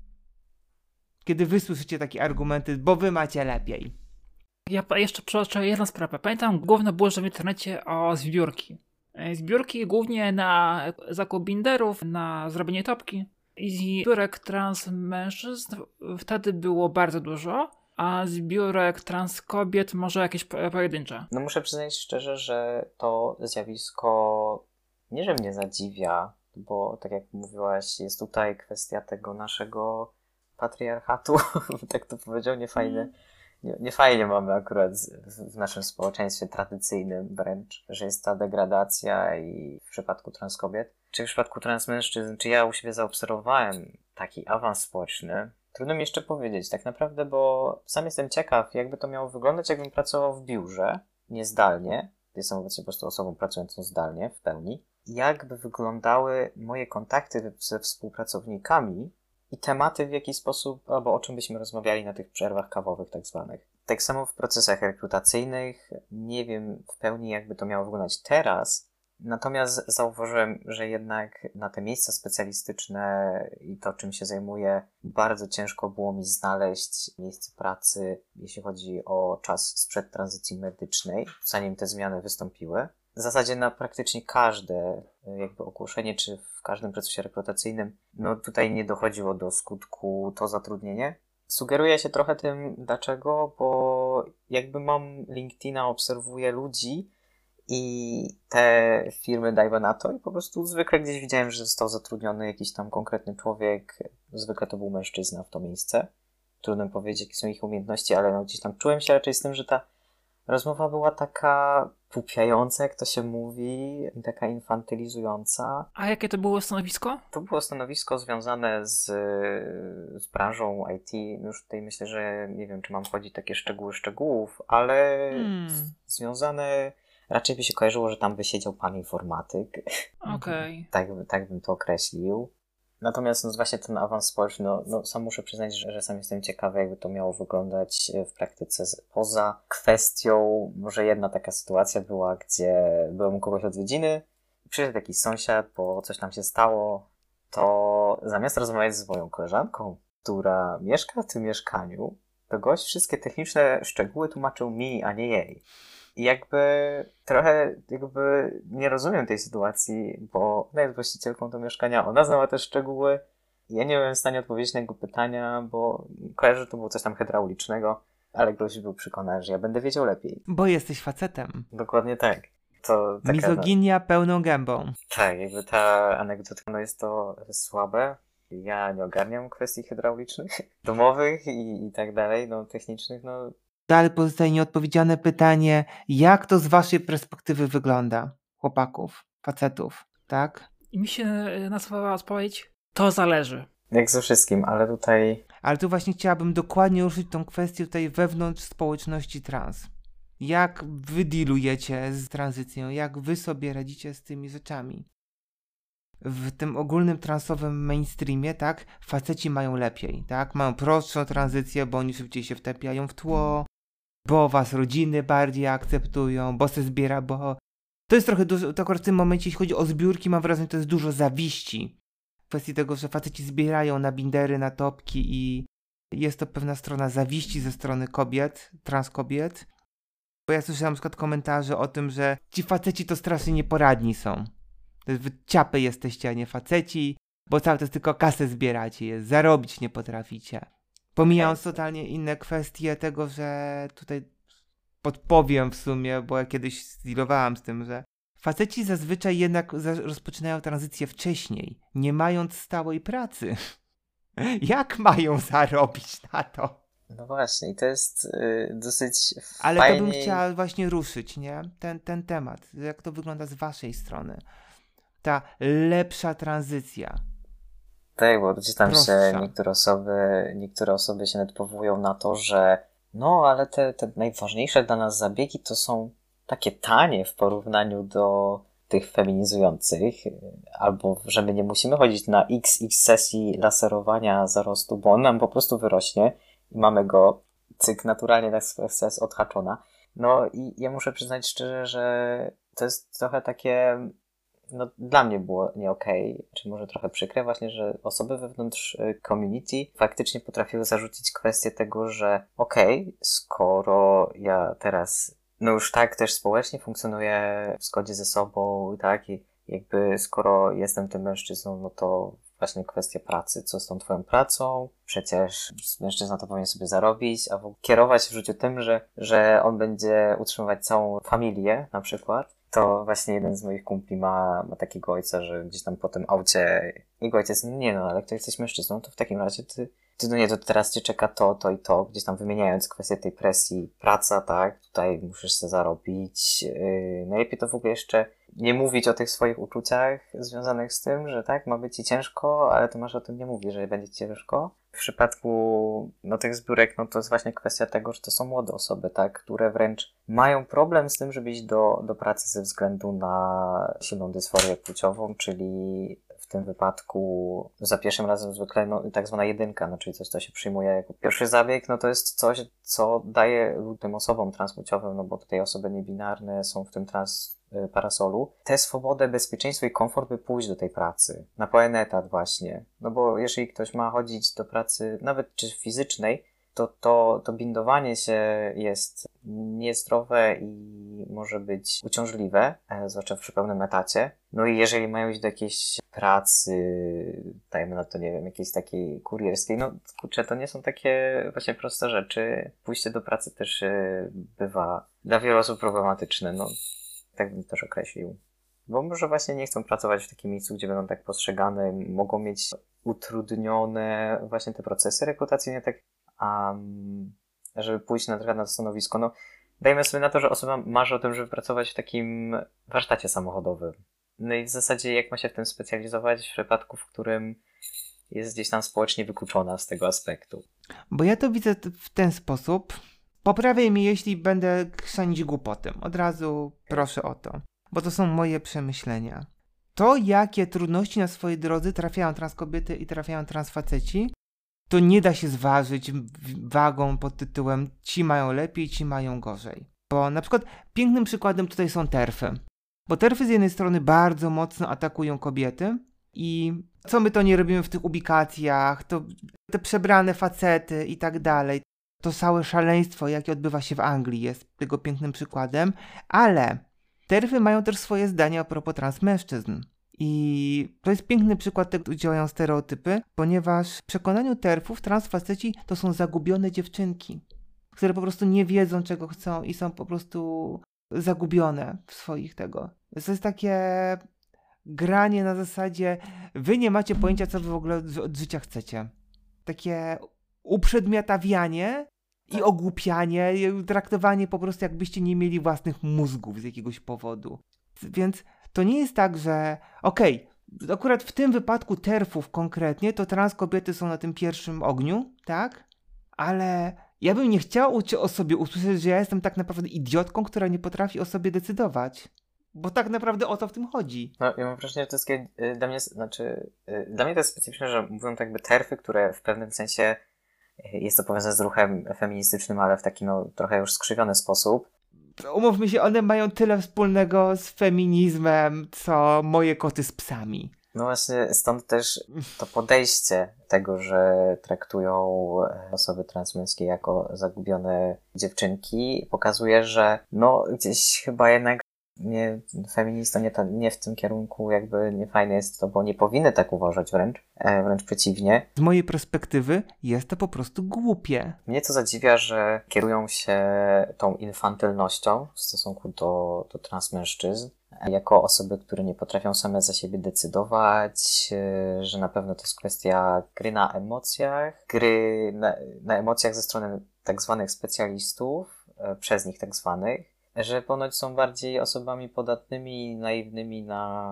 Kiedy wy słyszycie takie argumenty, bo wy macie lepiej. Ja jeszcze przeoczę jedną sprawę. Pamiętam główne burze w internecie o zbiórki. Zbiórki głównie na zakup binderów, na zrobienie topki. I zbiórek trans mężczyzn wtedy było bardzo dużo, a zbiórek trans kobiet może jakieś pojedyncze. No muszę przyznać szczerze, że to zjawisko nie, że mnie zadziwia, bo tak jak mówiłaś, jest tutaj kwestia tego naszego patriarchatu, tak to powiedział, niefajnie mamy akurat w naszym społeczeństwie tradycyjnym wręcz, że jest ta degradacja i w przypadku trans kobiet, czy w przypadku trans mężczyzn, czy ja u siebie zaobserwowałem taki awans społeczny, trudno mi jeszcze powiedzieć tak naprawdę, bo sam jestem ciekaw, jakby to miało wyglądać, jakbym pracował w biurze, niezdalnie, jestem obecnie po prostu osobą pracującą zdalnie, w pełni, jakby wyglądały moje kontakty ze współpracownikami i tematy w jaki sposób, albo o czym byśmy rozmawiali na tych przerwach kawowych tak zwanych. Tak samo w procesach rekrutacyjnych, nie wiem w pełni jakby to miało wyglądać teraz, natomiast zauważyłem, że jednak na te miejsca specjalistyczne i to, czym się zajmuję, bardzo ciężko było mi znaleźć miejsce pracy, jeśli chodzi o czas sprzed tranzycji medycznej, zanim te zmiany wystąpiły. W zasadzie na praktycznie każde jakby ogłoszenie, czy w każdym procesie rekrutacyjnym, no tutaj nie dochodziło do skutku to zatrudnienie. Sugeruję się trochę tym, dlaczego, bo jakby mam LinkedIna, obserwuję ludzi i te firmy dają na to i po prostu zwykle gdzieś widziałem, że został zatrudniony jakiś tam konkretny człowiek, zwykle to był mężczyzna w to miejsce. Trudno mi powiedzieć, jakie są ich umiejętności, ale no gdzieś tam czułem się raczej z tym, że ta rozmowa była taka pupiająca, jak to się mówi, taka infantylizująca. A jakie to było stanowisko? To było stanowisko związane z branżą IT. Już tutaj myślę, że nie wiem, czy mam wchodzić takie szczegółów, ale związane, raczej by się kojarzyło, że tam by siedział pan informatyk. Okej. Tak bym to określił. Natomiast no, właśnie ten awans społeczny, no sam muszę przyznać, że sam jestem ciekawy, jakby to miało wyglądać w praktyce. Poza kwestią, może jedna taka sytuacja była, gdzie byłem u kogoś odwiedziny, przyszedł jakiś sąsiad, bo coś tam się stało, to zamiast rozmawiać z moją koleżanką, która mieszka w tym mieszkaniu, to gość wszystkie techniczne szczegóły tłumaczył mi, a nie jej. I trochę nie rozumiem tej sytuacji, bo ona jest właścicielką tego mieszkania, ona znała te szczegóły. Ja nie byłem w stanie odpowiedzieć na jego pytania, bo kojarzę, że to było coś tam hydraulicznego, ale gość był przekonany, że ja będę wiedział lepiej. Bo jesteś facetem. Dokładnie tak. To taka, mizoginia pełną gębą. Tak, ta anegdotka, jest to słabe. Ja nie ogarniam kwestii hydraulicznych, domowych i tak dalej, no technicznych, no. Dalej pozostaje nieodpowiedziane pytanie, jak to z waszej perspektywy wygląda, chłopaków, facetów, tak? I mi się nasuwała odpowiedź, to zależy. Jak ze wszystkim, ale tutaj... Ale tu właśnie chciałabym dokładnie ruszyć tą kwestię tutaj wewnątrz społeczności trans. Jak wy dealujecie z tranzycją? Jak wy sobie radzicie z tymi rzeczami? W tym ogólnym transowym mainstreamie, tak, faceci mają lepiej, tak? Mają prostszą tranzycję, bo oni szybciej się wtapiają w tło, bo was rodziny bardziej akceptują, bo se zbiera, bo... To jest trochę dużo, to akurat w tym momencie, jeśli chodzi o zbiórki, mam wrażenie, to jest dużo zawiści. W kwestii tego, że faceci zbierają na bindery, na topki i jest to pewna strona zawiści ze strony kobiet, trans kobiet. Bo ja słyszałem na przykład komentarze o tym, że ci faceci to strasznie nieporadni są. To jest, wy ciapy jesteście, a nie faceci, bo cały czas tylko kasę zbieracie, zarobić nie potraficie. Pomijając totalnie inne kwestie tego, że tutaj podpowiem w sumie, bo ja kiedyś zdilowałam z tym, że faceci zazwyczaj jednak rozpoczynają tranzycję wcześniej, nie mając stałej pracy. Jak mają zarobić na to? No właśnie, i to jest dosyć Ale fajnie... to bym chciała właśnie ruszyć, nie? Ten temat. Jak to wygląda z waszej strony? Ta lepsza tranzycja. Tak, bo gdzieś tam Prostsza. się niektóre osoby się nawet powołują na to, że no, ale te najważniejsze dla nas zabiegi to są takie tanie w porównaniu do tych feminizujących, albo że my nie musimy chodzić na XX sesji laserowania zarostu, bo on nam po prostu wyrośnie i mamy go, cyk, naturalnie ta kwestia jest odhaczona. No i ja muszę przyznać szczerze, że to jest trochę takie, no dla mnie było nie okej, czy może trochę przykre właśnie, że osoby wewnątrz community faktycznie potrafiły zarzucić kwestię tego, że skoro ja teraz no już tak też społecznie funkcjonuję w zgodzie ze sobą, tak, i jakby skoro jestem tym mężczyzną, no to właśnie kwestia pracy, co z tą twoją pracą, przecież mężczyzna to powinien sobie zarobić, a w ogóle kierować w życiu tym, że on będzie utrzymywać całą familię na przykład. To właśnie jeden z moich kumpli ma takiego ojca, że gdzieś tam po tym aucie jego ojciec, nie no, ale jak to jesteś mężczyzną, to w takim razie ty no nie, to teraz cię czeka to i to, gdzieś tam wymieniając kwestię tej presji, praca, tak, tutaj musisz sobie zarobić, najlepiej to w ogóle jeszcze nie mówić o tych swoich uczuciach związanych z tym, że tak, ma być ci ciężko, ale ty masz o tym nie mówić, że będzie ci ciężko. W przypadku no tych zbiórek, no to jest właśnie kwestia tego, że to są młode osoby, tak, które wręcz mają problem z tym, żeby iść do pracy ze względu na silną dysforię płciową, czyli w tym wypadku za pierwszym razem zwykle no, tak zwana jedynka, no, czyli coś, co się przyjmuje jako pierwszy zabieg, no to jest coś, co daje tym osobom transpłciowym, no bo tutaj osoby niebinarne są w tym parasolu, tę swobodę, bezpieczeństwo i komfort, by pójść do tej pracy. Na pełen etat właśnie. No bo jeżeli ktoś ma chodzić do pracy, nawet czy fizycznej, to bindowanie się jest niezdrowe i może być uciążliwe, zwłaszcza przy pełnym etacie. No i jeżeli mają iść do jakiejś pracy, dajmy na to, nie wiem, jakiejś takiej kurierskiej, no kurczę, to nie są takie właśnie proste rzeczy. Pójście do pracy też bywa dla wielu osób problematyczne, no tak bym też określił. Bo może właśnie nie chcą pracować w takim miejscu, gdzie będą tak postrzegane, mogą mieć utrudnione właśnie te procesy rekrutacyjne, tak żeby pójść na przykład na stanowisko. No, dajmy sobie na to, że osoba marzy o tym, żeby pracować w takim warsztacie samochodowym. No i w zasadzie jak ma się w tym specjalizować w przypadku, w którym jest gdzieś tam społecznie wykluczona z tego aspektu. Bo ja to widzę w ten sposób. Poprawiaj mnie, jeśli będę chrzanić głupoty. Od razu proszę o to. Bo to są moje przemyślenia. To, jakie trudności na swojej drodze trafiają transkobiety i trafiają transfaceci, to nie da się zważyć wagą pod tytułem ci mają lepiej, ci mają gorzej. Bo na przykład pięknym przykładem tutaj są terfy. Bo terfy z jednej strony bardzo mocno atakują kobiety i co my to nie robimy w tych ubikacjach, to te przebrane facety i tak dalej. To całe szaleństwo, jakie odbywa się w Anglii, jest tego pięknym przykładem, ale terfy mają też swoje zdania a propos transmężczyzn. I to jest piękny przykład tego, jak działają stereotypy, ponieważ w przekonaniu terfów transfaceci to są zagubione dziewczynki, które po prostu nie wiedzą, czego chcą i są po prostu zagubione w swoich tego. To jest takie granie na zasadzie wy nie macie pojęcia, co wy w ogóle od życia chcecie. Takie uprzedmiotawianie i ogłupianie, i traktowanie po prostu jakbyście nie mieli własnych mózgów z jakiegoś powodu. Więc to nie jest tak, że akurat w tym wypadku TERF-ów konkretnie, to trans kobiety są na tym pierwszym ogniu, tak? Ale ja bym nie chciał o sobie usłyszeć, że ja jestem tak naprawdę idiotką, która nie potrafi o sobie decydować. Bo tak naprawdę o to w tym chodzi. No, ja mam wrażenie, że to jest dla mnie to jest specyficzne, że mówią tak jakby TERFy, które w pewnym sensie jest to powiązane z ruchem feministycznym, ale w taki trochę już skrzywiony sposób. Umówmy się, one mają tyle wspólnego z feminizmem, co moje koty z psami. No właśnie, stąd też to podejście tego, że traktują osoby transmęskie jako zagubione dziewczynki, pokazuje, że gdzieś chyba jednak feminista nie w tym kierunku, jakby nie fajne jest to, bo nie powinny tak uważać wręcz przeciwnie. Z mojej perspektywy jest to po prostu głupie. Mnie to zadziwia, że kierują się tą infantylnością w stosunku do transmężczyzn, jako osoby, które nie potrafią same za siebie decydować, że na pewno to jest kwestia gry na emocjach ze strony tak zwanych specjalistów, przez nich tak zwanych, że ponoć są bardziej osobami podatnymi, naiwnymi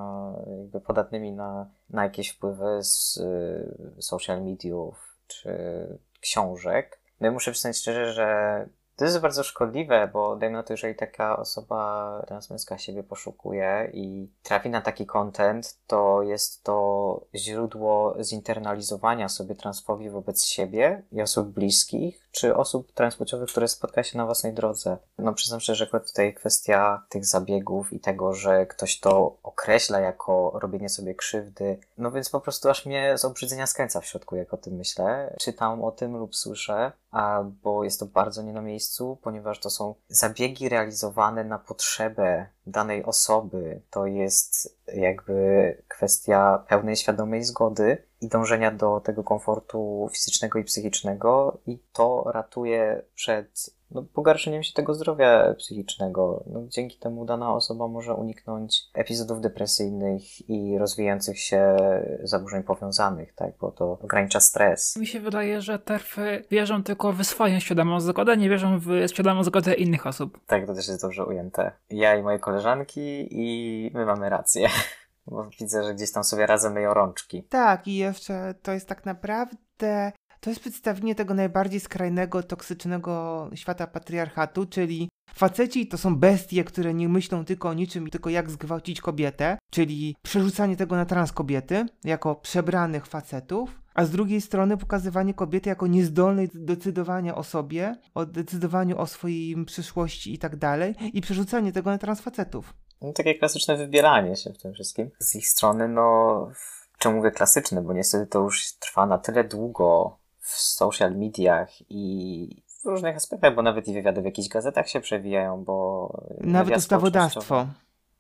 podatnymi na jakieś wpływy z social mediów czy książek. No i muszę przyznać szczerze, że to jest bardzo szkodliwe, bo dajmy na to, jeżeli taka osoba transmęska siebie poszukuje i trafi na taki content, to jest to źródło zinternalizowania sobie transfobii wobec siebie i osób bliskich, czy osób transpłciowych, które spotka się na własnej drodze. No przyznam szczerze, że tutaj kwestia tych zabiegów i tego, że ktoś to określa jako robienie sobie krzywdy, no więc po prostu aż mnie z obrzydzenia skręca w środku, jak o tym myślę. Czytam o tym lub słyszę, bo jest to bardzo nie na miejscu, ponieważ to są zabiegi realizowane na potrzebę danej osoby. To jest jakby kwestia pełnej świadomej zgody i dążenia do tego komfortu fizycznego i psychicznego, i to ratuje przed pogarszeniem się tego zdrowia psychicznego. Dzięki temu dana osoba może uniknąć epizodów depresyjnych i rozwijających się zaburzeń powiązanych, tak? Bo to ogranicza stres. Mi się wydaje, że TERFy wierzą tylko w swoją świadomą zgodę, nie wierzą w świadomą zgodę innych osób. Tak, to też jest dobrze ujęte. Ja i moje koleżanki i my mamy rację. Bo widzę, że gdzieś tam sobie razem myją rączki. Tak, i jeszcze to jest tak naprawdę... To jest przedstawienie tego najbardziej skrajnego, toksycznego świata patriarchatu, czyli faceci to są bestie, które nie myślą tylko o niczym, tylko jak zgwałcić kobietę, czyli przerzucanie tego na trans kobiety, jako przebranych facetów, a z drugiej strony pokazywanie kobiety jako niezdolnej do decydowania o sobie, o decydowaniu o swojej przyszłości i tak dalej, i przerzucanie tego na trans facetów. Takie klasyczne wybieranie się w tym wszystkim. Z ich strony, czemu mówię klasyczne, bo niestety to już trwa na tyle długo w social mediach i w różnych aspektach, bo nawet i wywiady w jakichś gazetach się przewijają, bo... Nawet ustawodawstwo.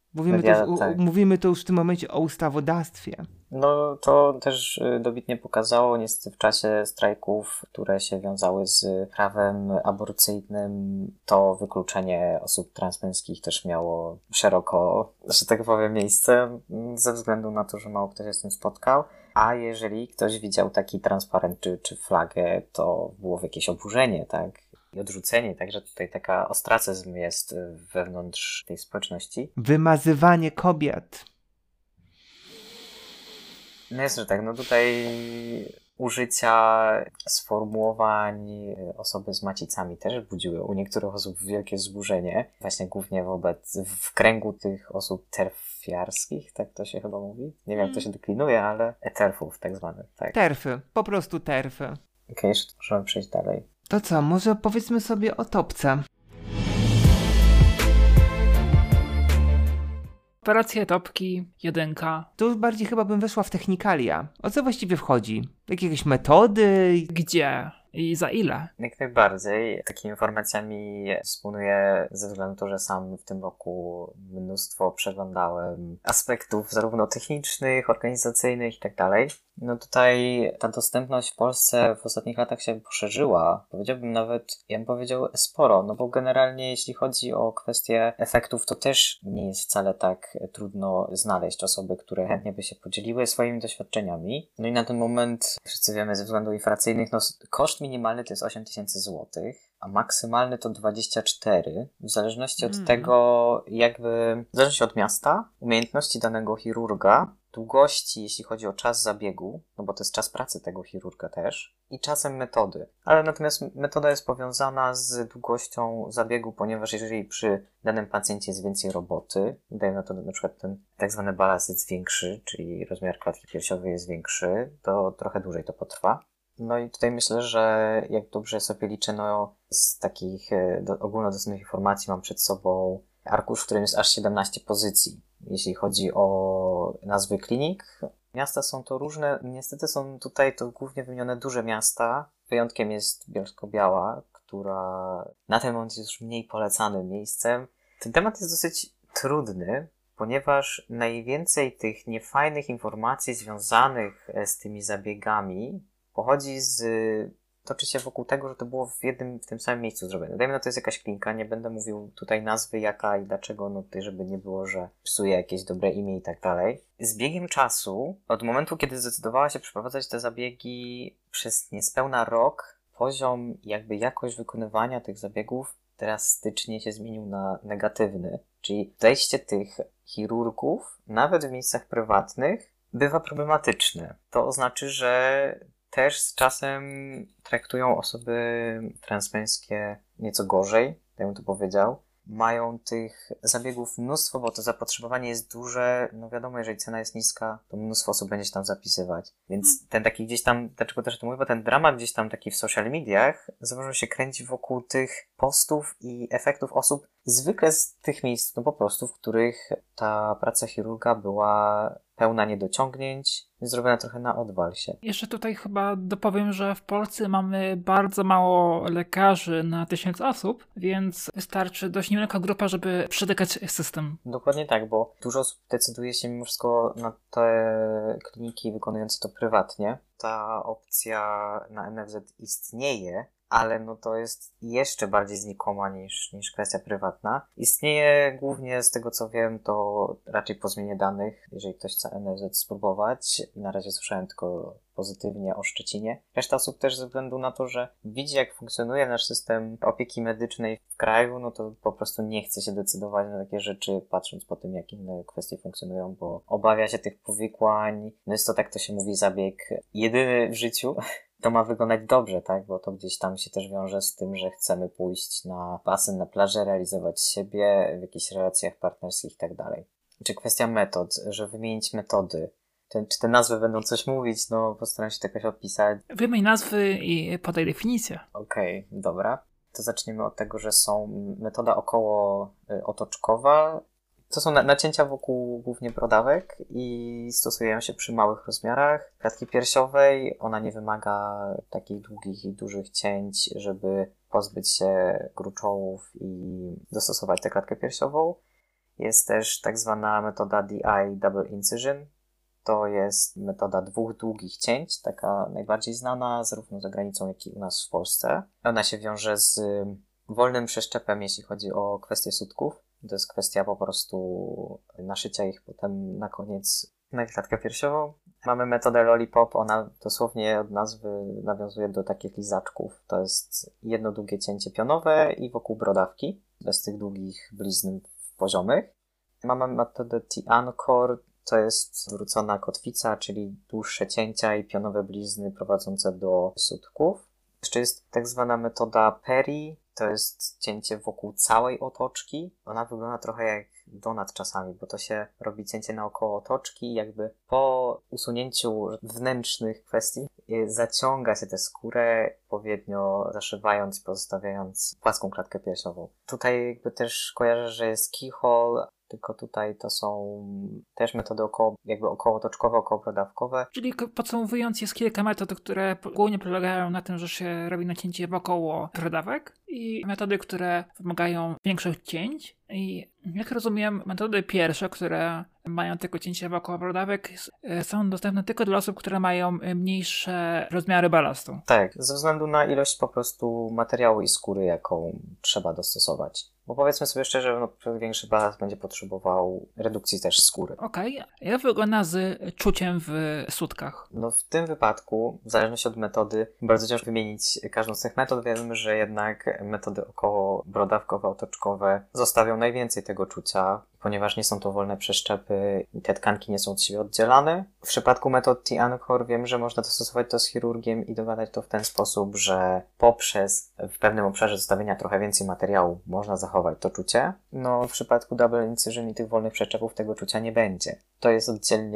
Mówimy to już w tym momencie o ustawodawstwie. To też dobitnie pokazało niestety w czasie strajków, które się wiązały z prawem aborcyjnym, to wykluczenie osób transmęskich też miało szeroko, że tak powiem, miejsce, ze względu na to, że mało kto się z tym spotkał. A jeżeli ktoś widział taki transparent czy flagę, to było jakieś oburzenie, tak? I odrzucenie, także tutaj taka ostracyzm jest wewnątrz tej społeczności. Wymazywanie kobiet. Jest, że tak, tutaj użycia sformułowań osoby z macicami też budziły u niektórych osób wielkie wzburzenie. Właśnie głównie w kręgu tych osób terfiarskich, tak to się chyba mówi? Nie wiem, jak to się deklinuje, ale terfów tak zwanych, tak. Terfy, po prostu terfy. Okej, jeszcze możemy przejść dalej. To co, może powiedzmy sobie o topce. Operacje topki, 1. Tu już bardziej chyba bym weszła w technikalia. O co właściwie wchodzi? Jakieś metody? Gdzie? I za ile? Jak najbardziej. Takimi informacjami dysponuję ze względu na to, że sam w tym roku mnóstwo przeglądałem aspektów zarówno technicznych, organizacyjnych i tak dalej. No tutaj ta dostępność w Polsce w ostatnich latach się poszerzyła. Powiedziałbym nawet, ja bym powiedział sporo, no bo generalnie jeśli chodzi o kwestie efektów, to też nie jest wcale tak trudno znaleźć osoby, które chętnie by się podzieliły swoimi doświadczeniami. No i na ten moment wszyscy wiemy ze względów inflacyjnych, no koszt minimalny to jest 8 000 złotych, a maksymalny to 24, w zależności od tego, w zależności od miasta, umiejętności danego chirurga, długości, jeśli chodzi o czas zabiegu, no bo to jest czas pracy tego chirurga też, i czasem metody. Ale natomiast metoda jest powiązana z długością zabiegu, ponieważ jeżeli przy danym pacjencie jest więcej roboty, dajmy na to na przykład ten tak zwany balast jest większy, czyli rozmiar klatki piersiowej jest większy, to trochę dłużej to potrwa. No i tutaj myślę, że jak dobrze sobie liczę, no z takich ogólnodostępnych informacji mam przed sobą arkusz, w którym jest aż 17 pozycji. Jeśli chodzi o nazwy klinik, miasta są to różne. Niestety są tutaj to głównie wymienione duże miasta. Wyjątkiem jest Bielsko-Biała, która na ten moment jest już mniej polecanym miejscem. Ten temat jest dosyć trudny, ponieważ najwięcej tych niefajnych informacji związanych z tymi zabiegami toczy się wokół tego, że to było w tym samym miejscu zrobione. Dajmy na to jest jakaś klinika, nie będę mówił tutaj nazwy jaka i dlaczego, no tutaj, żeby nie było, że psuje jakieś dobre imię i tak dalej. Z biegiem czasu, od momentu, kiedy zdecydowała się przeprowadzać te zabiegi przez niespełna rok, poziom, jakość wykonywania tych zabiegów drastycznie się zmienił na negatywny. Czyli wejście tych chirurgów, nawet w miejscach prywatnych, bywa problematyczne. To oznacza, że też z czasem traktują osoby transmęskie nieco gorzej, tak bym to powiedział. Mają tych zabiegów mnóstwo, bo to zapotrzebowanie jest duże. No wiadomo, jeżeli cena jest niska, to mnóstwo osób będzie się tam zapisywać. Więc ten taki gdzieś tam, dlaczego też o tym mówię, bo ten dramat gdzieś tam taki w social mediach zaczął się kręcić wokół tych postów i efektów osób zwykle z tych miejsc, no po prostu, w których ta praca chirurga była pełna niedociągnięć, zrobiona trochę na odwal się. Jeszcze tutaj chyba dopowiem, że w Polsce mamy bardzo mało lekarzy na 1000 osób, więc wystarczy dość niewielka grupa, żeby przedykać system. Dokładnie tak, bo dużo osób decyduje się mimo wszystko na te kliniki wykonujące to prywatnie. Ta opcja na NFZ istnieje, ale no to jest jeszcze bardziej znikoma niż kwestia prywatna. Istnieje głównie z tego co wiem, to raczej po zmianie danych, jeżeli ktoś chce NFZ spróbować. I na razie słyszałem tylko pozytywnie o Szczecinie. Reszta osób też ze względu na to, że widzi jak funkcjonuje nasz system opieki medycznej w kraju, no to po prostu nie chce się decydować na takie rzeczy, patrząc po tym jak inne kwestie funkcjonują, bo obawia się tych powikłań. No jest to, tak to się mówi, zabieg jedyny w życiu. To ma wyglądać dobrze, tak? Bo to gdzieś tam się też wiąże z tym, że chcemy pójść na basen, na plażę, realizować siebie w jakichś relacjach partnerskich i tak dalej. Czy kwestia metod, że wymienić metody. Czy te nazwy będą coś mówić? No, postaram się to jakoś opisać. Wymień nazwy i podaj definicję. Okej, dobra. To zaczniemy od tego, że są metoda około-otoczkowa. To są nacięcia wokół głównie brodawek i stosują się przy małych rozmiarach klatki piersiowej. Ona nie wymaga takich długich i dużych cięć, żeby pozbyć się gruczołów i dostosować tę klatkę piersiową. Jest też tak zwana metoda DI Double Incision. To jest metoda 2 długich cięć, taka najbardziej znana zarówno za granicą, jak i u nas w Polsce. Ona się wiąże z wolnym przeszczepem, jeśli chodzi o kwestię sutków. To jest kwestia po prostu naszycia ich potem na koniec na klatkę piersiową. Mamy metodę Lollipop, ona dosłownie od nazwy nawiązuje do takich lizaczków. To jest jedno długie cięcie pionowe i wokół brodawki, bez tych długich blizn poziomych. Mamy metodę T-Anchor, to jest zwrócona kotwica, czyli dłuższe cięcia i pionowe blizny prowadzące do sutków. Jeszcze jest tak zwana metoda Peri, to jest cięcie wokół całej otoczki. Ona wygląda trochę jak donat czasami, bo to się robi cięcie naokoło otoczki, jakby po usunięciu wnętrznych kwestii zaciąga się tę skórę, odpowiednio zaszywając, pozostawiając płaską klatkę piersiową. Tutaj jakby też kojarzę, że jest keyhole, tylko tutaj to są też metody okołotoczkowe, okołobrodawkowe. Czyli podsumowując, jest kilka metod, które głównie polegają na tym, że się robi nacięcie wokoło brodawek. i metody, które wymagają większych cięć. I jak rozumiem, metody pierwsze, które mają tylko cięcie wokół brodawek, są dostępne tylko dla osób, które mają mniejsze rozmiary balastu. Tak, ze względu na ilość po prostu materiału i skóry, jaką trzeba dostosować. Bo powiedzmy sobie szczerze, większy balast będzie potrzebował redukcji też skóry. Okej. Jak wygląda z czuciem w sutkach? W tym wypadku, w zależności od metody, bardzo ciężko wymienić każdą z tych metod. Wiemy, że jednak metody około brodawkowe, otoczkowe zostawią najwięcej tego czucia, ponieważ nie są to wolne przeszczepy i te tkanki nie są od siebie oddzielane. W przypadku metod T-Anchor wiem, że można dostosować to z chirurgiem i dogadać to w ten sposób, że poprzez w pewnym obszarze zostawienia trochę więcej materiału można zachować to czucie. W przypadku double incision i tych wolnych przeszczepów tego czucia nie będzie. To jest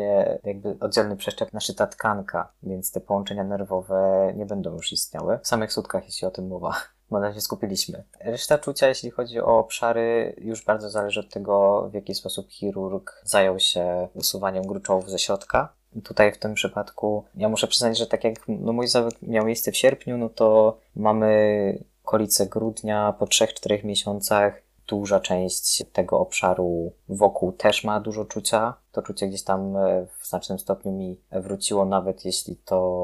oddzielny przeszczep naszyta tkanka, więc te połączenia nerwowe nie będą już istniały. W samych sutkach, jeśli o tym mowa. Bo na się skupiliśmy. Reszta czucia, jeśli chodzi o obszary, już bardzo zależy od tego, w jaki sposób chirurg zajął się usuwaniem gruczołów ze środka. Tutaj w tym przypadku ja muszę przyznać, że tak jak mój zabieg miał miejsce w sierpniu, to mamy okolice grudnia, po 3-4 miesiącach duża część tego obszaru wokół też ma dużo czucia. To czucie gdzieś tam w znacznym stopniu mi wróciło, nawet jeśli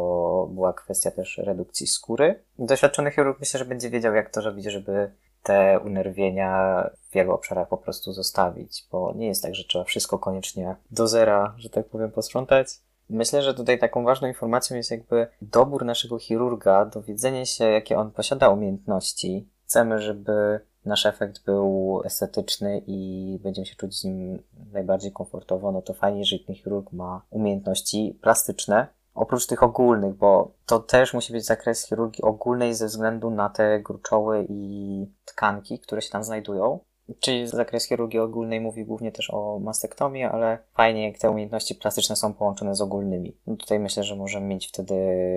to była kwestia też redukcji skóry. Doświadczony chirurg myślę, że będzie wiedział, jak to robić, żeby te unerwienia w wielu obszarach po prostu zostawić, bo nie jest tak, że trzeba wszystko koniecznie do zera, że tak powiem, posprzątać. Myślę, że tutaj taką ważną informacją jest dobór naszego chirurga, dowiedzenie się, jakie on posiada umiejętności. Chcemy, żeby nasz efekt był estetyczny i będziemy się czuć z nim najbardziej komfortowo, to fajnie, jeżeli ten chirurg ma umiejętności plastyczne, oprócz tych ogólnych, bo to też musi być zakres chirurgii ogólnej ze względu na te gruczoły i tkanki, które się tam znajdują. Czyli zakres chirurgii ogólnej mówi głównie też o mastektomii, ale fajnie, jak te umiejętności plastyczne są połączone z ogólnymi. Tutaj myślę, że możemy mieć wtedy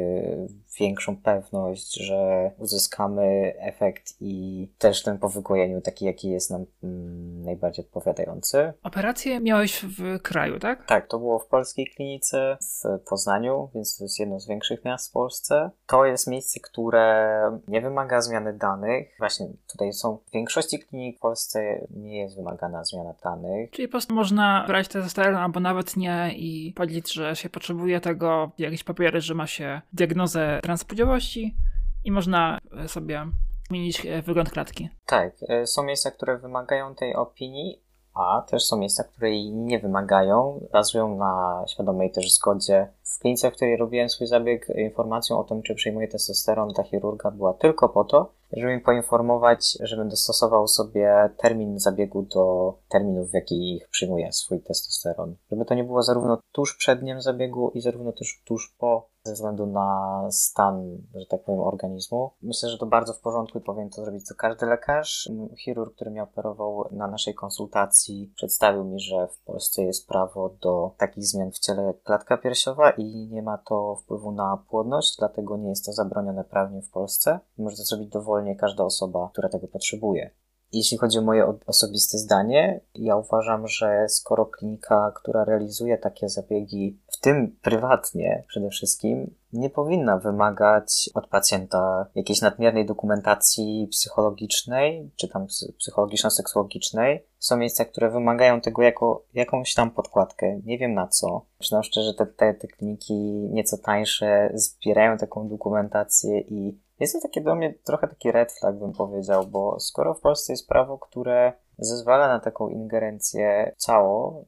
większą pewność, że uzyskamy efekt i też ten po wygojeniu taki, jaki jest nam najbardziej odpowiadający. Operację miałeś w kraju, tak? Tak, to było w polskiej klinice w Poznaniu, więc to jest jedno z większych miast w Polsce. To jest miejsce, które nie wymaga zmiany danych. Właśnie tutaj są w większości klinik w Polsce nie jest wymagana zmiana danych. Czyli po prostu można brać testosteron albo nawet nie i powiedzieć, że się potrzebuje tego, jakieś papiery, że ma się diagnozę transpłciowości i można sobie zmienić wygląd klatki. Tak, są miejsca, które wymagają tej opinii, a też są miejsca, które jej nie wymagają, bazują na świadomej też zgodzie. W klinice, w której robiłem swój zabieg, informacją o tym, czy przyjmuję testosteron dla chirurga była tylko po to, żeby mi poinformować, żebym dostosował sobie termin zabiegu do terminów, w jakich przyjmuję swój testosteron. Żeby to nie było zarówno tuż przed dniem zabiegu i zarówno też tuż po, ze względu na stan, że tak powiem, organizmu. Myślę, że to bardzo w porządku i powinien to zrobić to każdy lekarz. Chirurg, który mnie operował na naszej konsultacji, przedstawił mi, że w Polsce jest prawo do takich zmian w ciele jak klatka piersiowa i nie ma to wpływu na płodność, dlatego nie jest to zabronione prawnie w Polsce. Może to zrobić dowolnie każda osoba, która tego potrzebuje. Jeśli chodzi o moje osobiste zdanie, ja uważam, że skoro klinika, która realizuje takie zabiegi, w tym prywatnie przede wszystkim, nie powinna wymagać od pacjenta jakiejś nadmiernej dokumentacji psychologicznej, czy tam psychologiczno-seksuologicznej. Są miejsca, które wymagają tego jako jakąś tam podkładkę. Nie wiem na co. Przyznam szczerze, te kliniki nieco tańsze zbierają taką dokumentację i jest to takie do mnie trochę taki red flag, bym powiedział, bo skoro w Polsce jest prawo, które zezwala na taką ingerencję cało,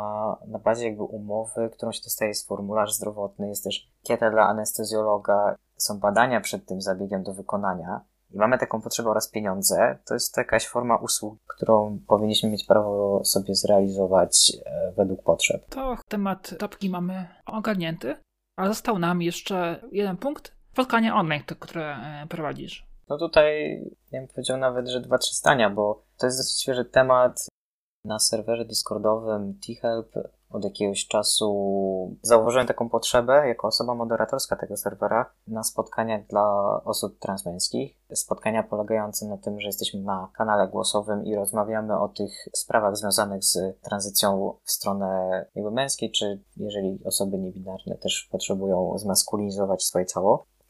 na bazie umowy, którą się dostaje, jest formularz zdrowotny, jest też ankieta dla anestezjologa, są badania przed tym zabiegiem do wykonania i mamy taką potrzebę oraz pieniądze, to jest to jakaś forma usług, którą powinniśmy mieć prawo sobie zrealizować według potrzeb. To temat topki mamy ogarnięty, a został nam jeszcze jeden punkt. Spotkania online, które prowadzisz. Tutaj ja bym powiedział nawet, że 2-3 zdania, bo to jest dosyć świeży temat. Na serwerze Discordowym T-Help od jakiegoś czasu zauważyłem taką potrzebę, jako osoba moderatorska tego serwera, na spotkaniach dla osób transmęskich. Spotkania polegające na tym, że jesteśmy na kanale głosowym i rozmawiamy o tych sprawach związanych z tranzycją w stronę męskiej, czy jeżeli osoby niebinarne też potrzebują zmaskulinizować swoje ciało.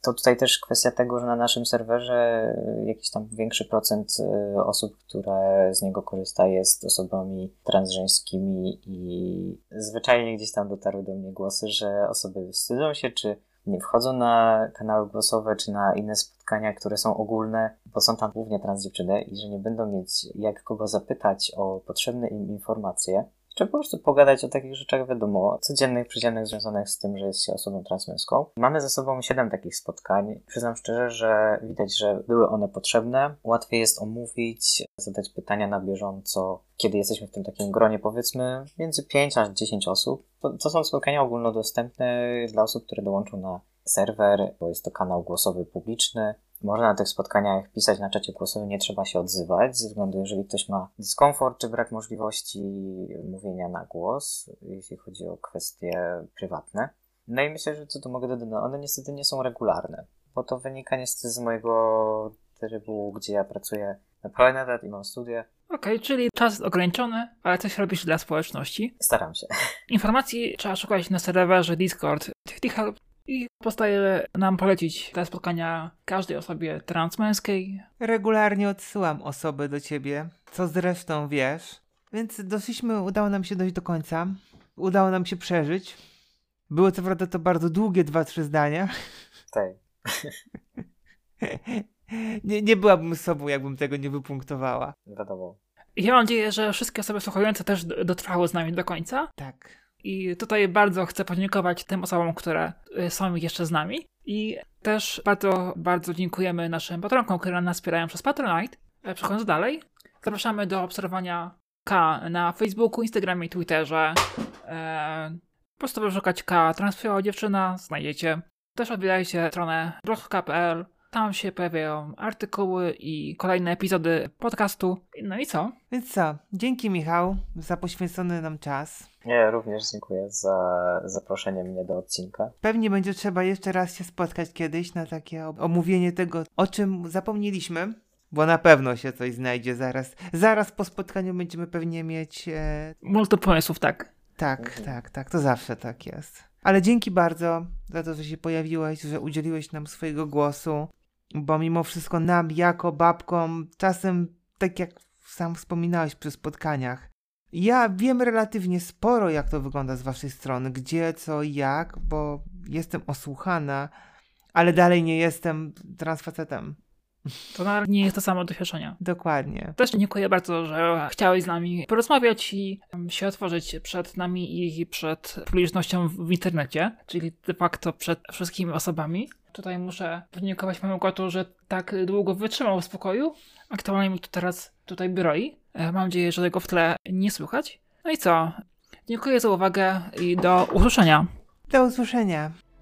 To tutaj też kwestia tego, że na naszym serwerze jakiś tam większy procent osób, które z niego korzysta, jest osobami transżeńskimi i zwyczajnie gdzieś tam dotarły do mnie głosy, że osoby wstydzą się, czy nie wchodzą na kanały głosowe, czy na inne spotkania, które są ogólne, bo są tam głównie trans dziewczyny i że nie będą mieć jak kogo zapytać o potrzebne im informacje, czy po prostu pogadać o takich rzeczach, wiadomo, codziennych, przyziemnych, związanych z tym, że jest się osobą transmęską. Mamy ze sobą 7 takich spotkań. Przyznam szczerze, że widać, że były one potrzebne. Łatwiej jest omówić, zadać pytania na bieżąco, kiedy jesteśmy w tym takim gronie, powiedzmy, między 5 aż 10 osób. To są spotkania ogólnodostępne dla osób, które dołączą na serwer, bo jest to kanał głosowy publiczny. Można na tych spotkaniach pisać na czacie głosowym, nie trzeba się odzywać, ze względu, jeżeli ktoś ma dyskomfort czy brak możliwości mówienia na głos, jeśli chodzi o kwestie prywatne. No i myślę, że co tu mogę dodać, one niestety nie są regularne, bo to wynika niestety z mojego trybu, gdzie ja pracuję na pełen etat i mam studia. Okej, czyli czas jest ograniczony, ale coś robisz dla społeczności. Staram się. Informacji trzeba szukać na serwerze Discord TichtyHelp i pozostaje nam polecić te spotkania każdej osobie transmęskiej. Regularnie odsyłam osoby do ciebie, co zresztą wiesz. Więc udało nam się dojść do końca. Udało nam się przeżyć. Było co prawda to bardzo długie 2-3 zdania. Tak. Nie byłabym sobą, jakbym tego nie wypunktowała. Wiadomo. Ja mam nadzieję, że wszystkie osoby słuchające też dotrwały z nami do końca. Tak. I tutaj bardzo chcę podziękować tym osobom, które są jeszcze z nami. I też bardzo, bardzo dziękujemy naszym patronkom, które nas wspierają przez Patronite. Przechodząc dalej, zapraszamy do obserwowania K na Facebooku, Instagramie i Twitterze. Po prostu wyszukać K Transfioła Dziewczyna, znajdziecie. Też odwiedzajcie stronę blog.pl. Tam się pojawiają artykuły i kolejne epizody podcastu. No i co? Więc co? Dzięki, Michał, za poświęcony nam czas. Ja również dziękuję za zaproszenie mnie do odcinka. Pewnie będzie trzeba jeszcze raz się spotkać kiedyś na takie omówienie tego, o czym zapomnieliśmy, bo na pewno się coś znajdzie zaraz. Zaraz po spotkaniu będziemy pewnie mieć... Multum pomysłów, tak. Tak, to zawsze tak jest. Ale dzięki bardzo za to, że się pojawiłeś, że udzieliłeś nam swojego głosu, bo mimo wszystko nam, jako babkom, czasem, tak jak sam wspominałeś przy spotkaniach, ja wiem relatywnie sporo, jak to wygląda z waszej strony, gdzie, co, jak, bo jestem osłuchana, ale dalej nie jestem transfacetem. To nawet nie jest to samo doświadczenie. Dokładnie. Też dziękuję bardzo, że chciałeś z nami porozmawiać i się otworzyć przed nami i przed publicznością w internecie, czyli de facto przed wszystkimi osobami. Tutaj muszę podziękować mojemu kotu, że tak długo wytrzymał w spokoju. Aktualnie mi to teraz tutaj broi. Mam nadzieję, że tego w tle nie słychać. No i co? Dziękuję za uwagę i do usłyszenia. Do usłyszenia.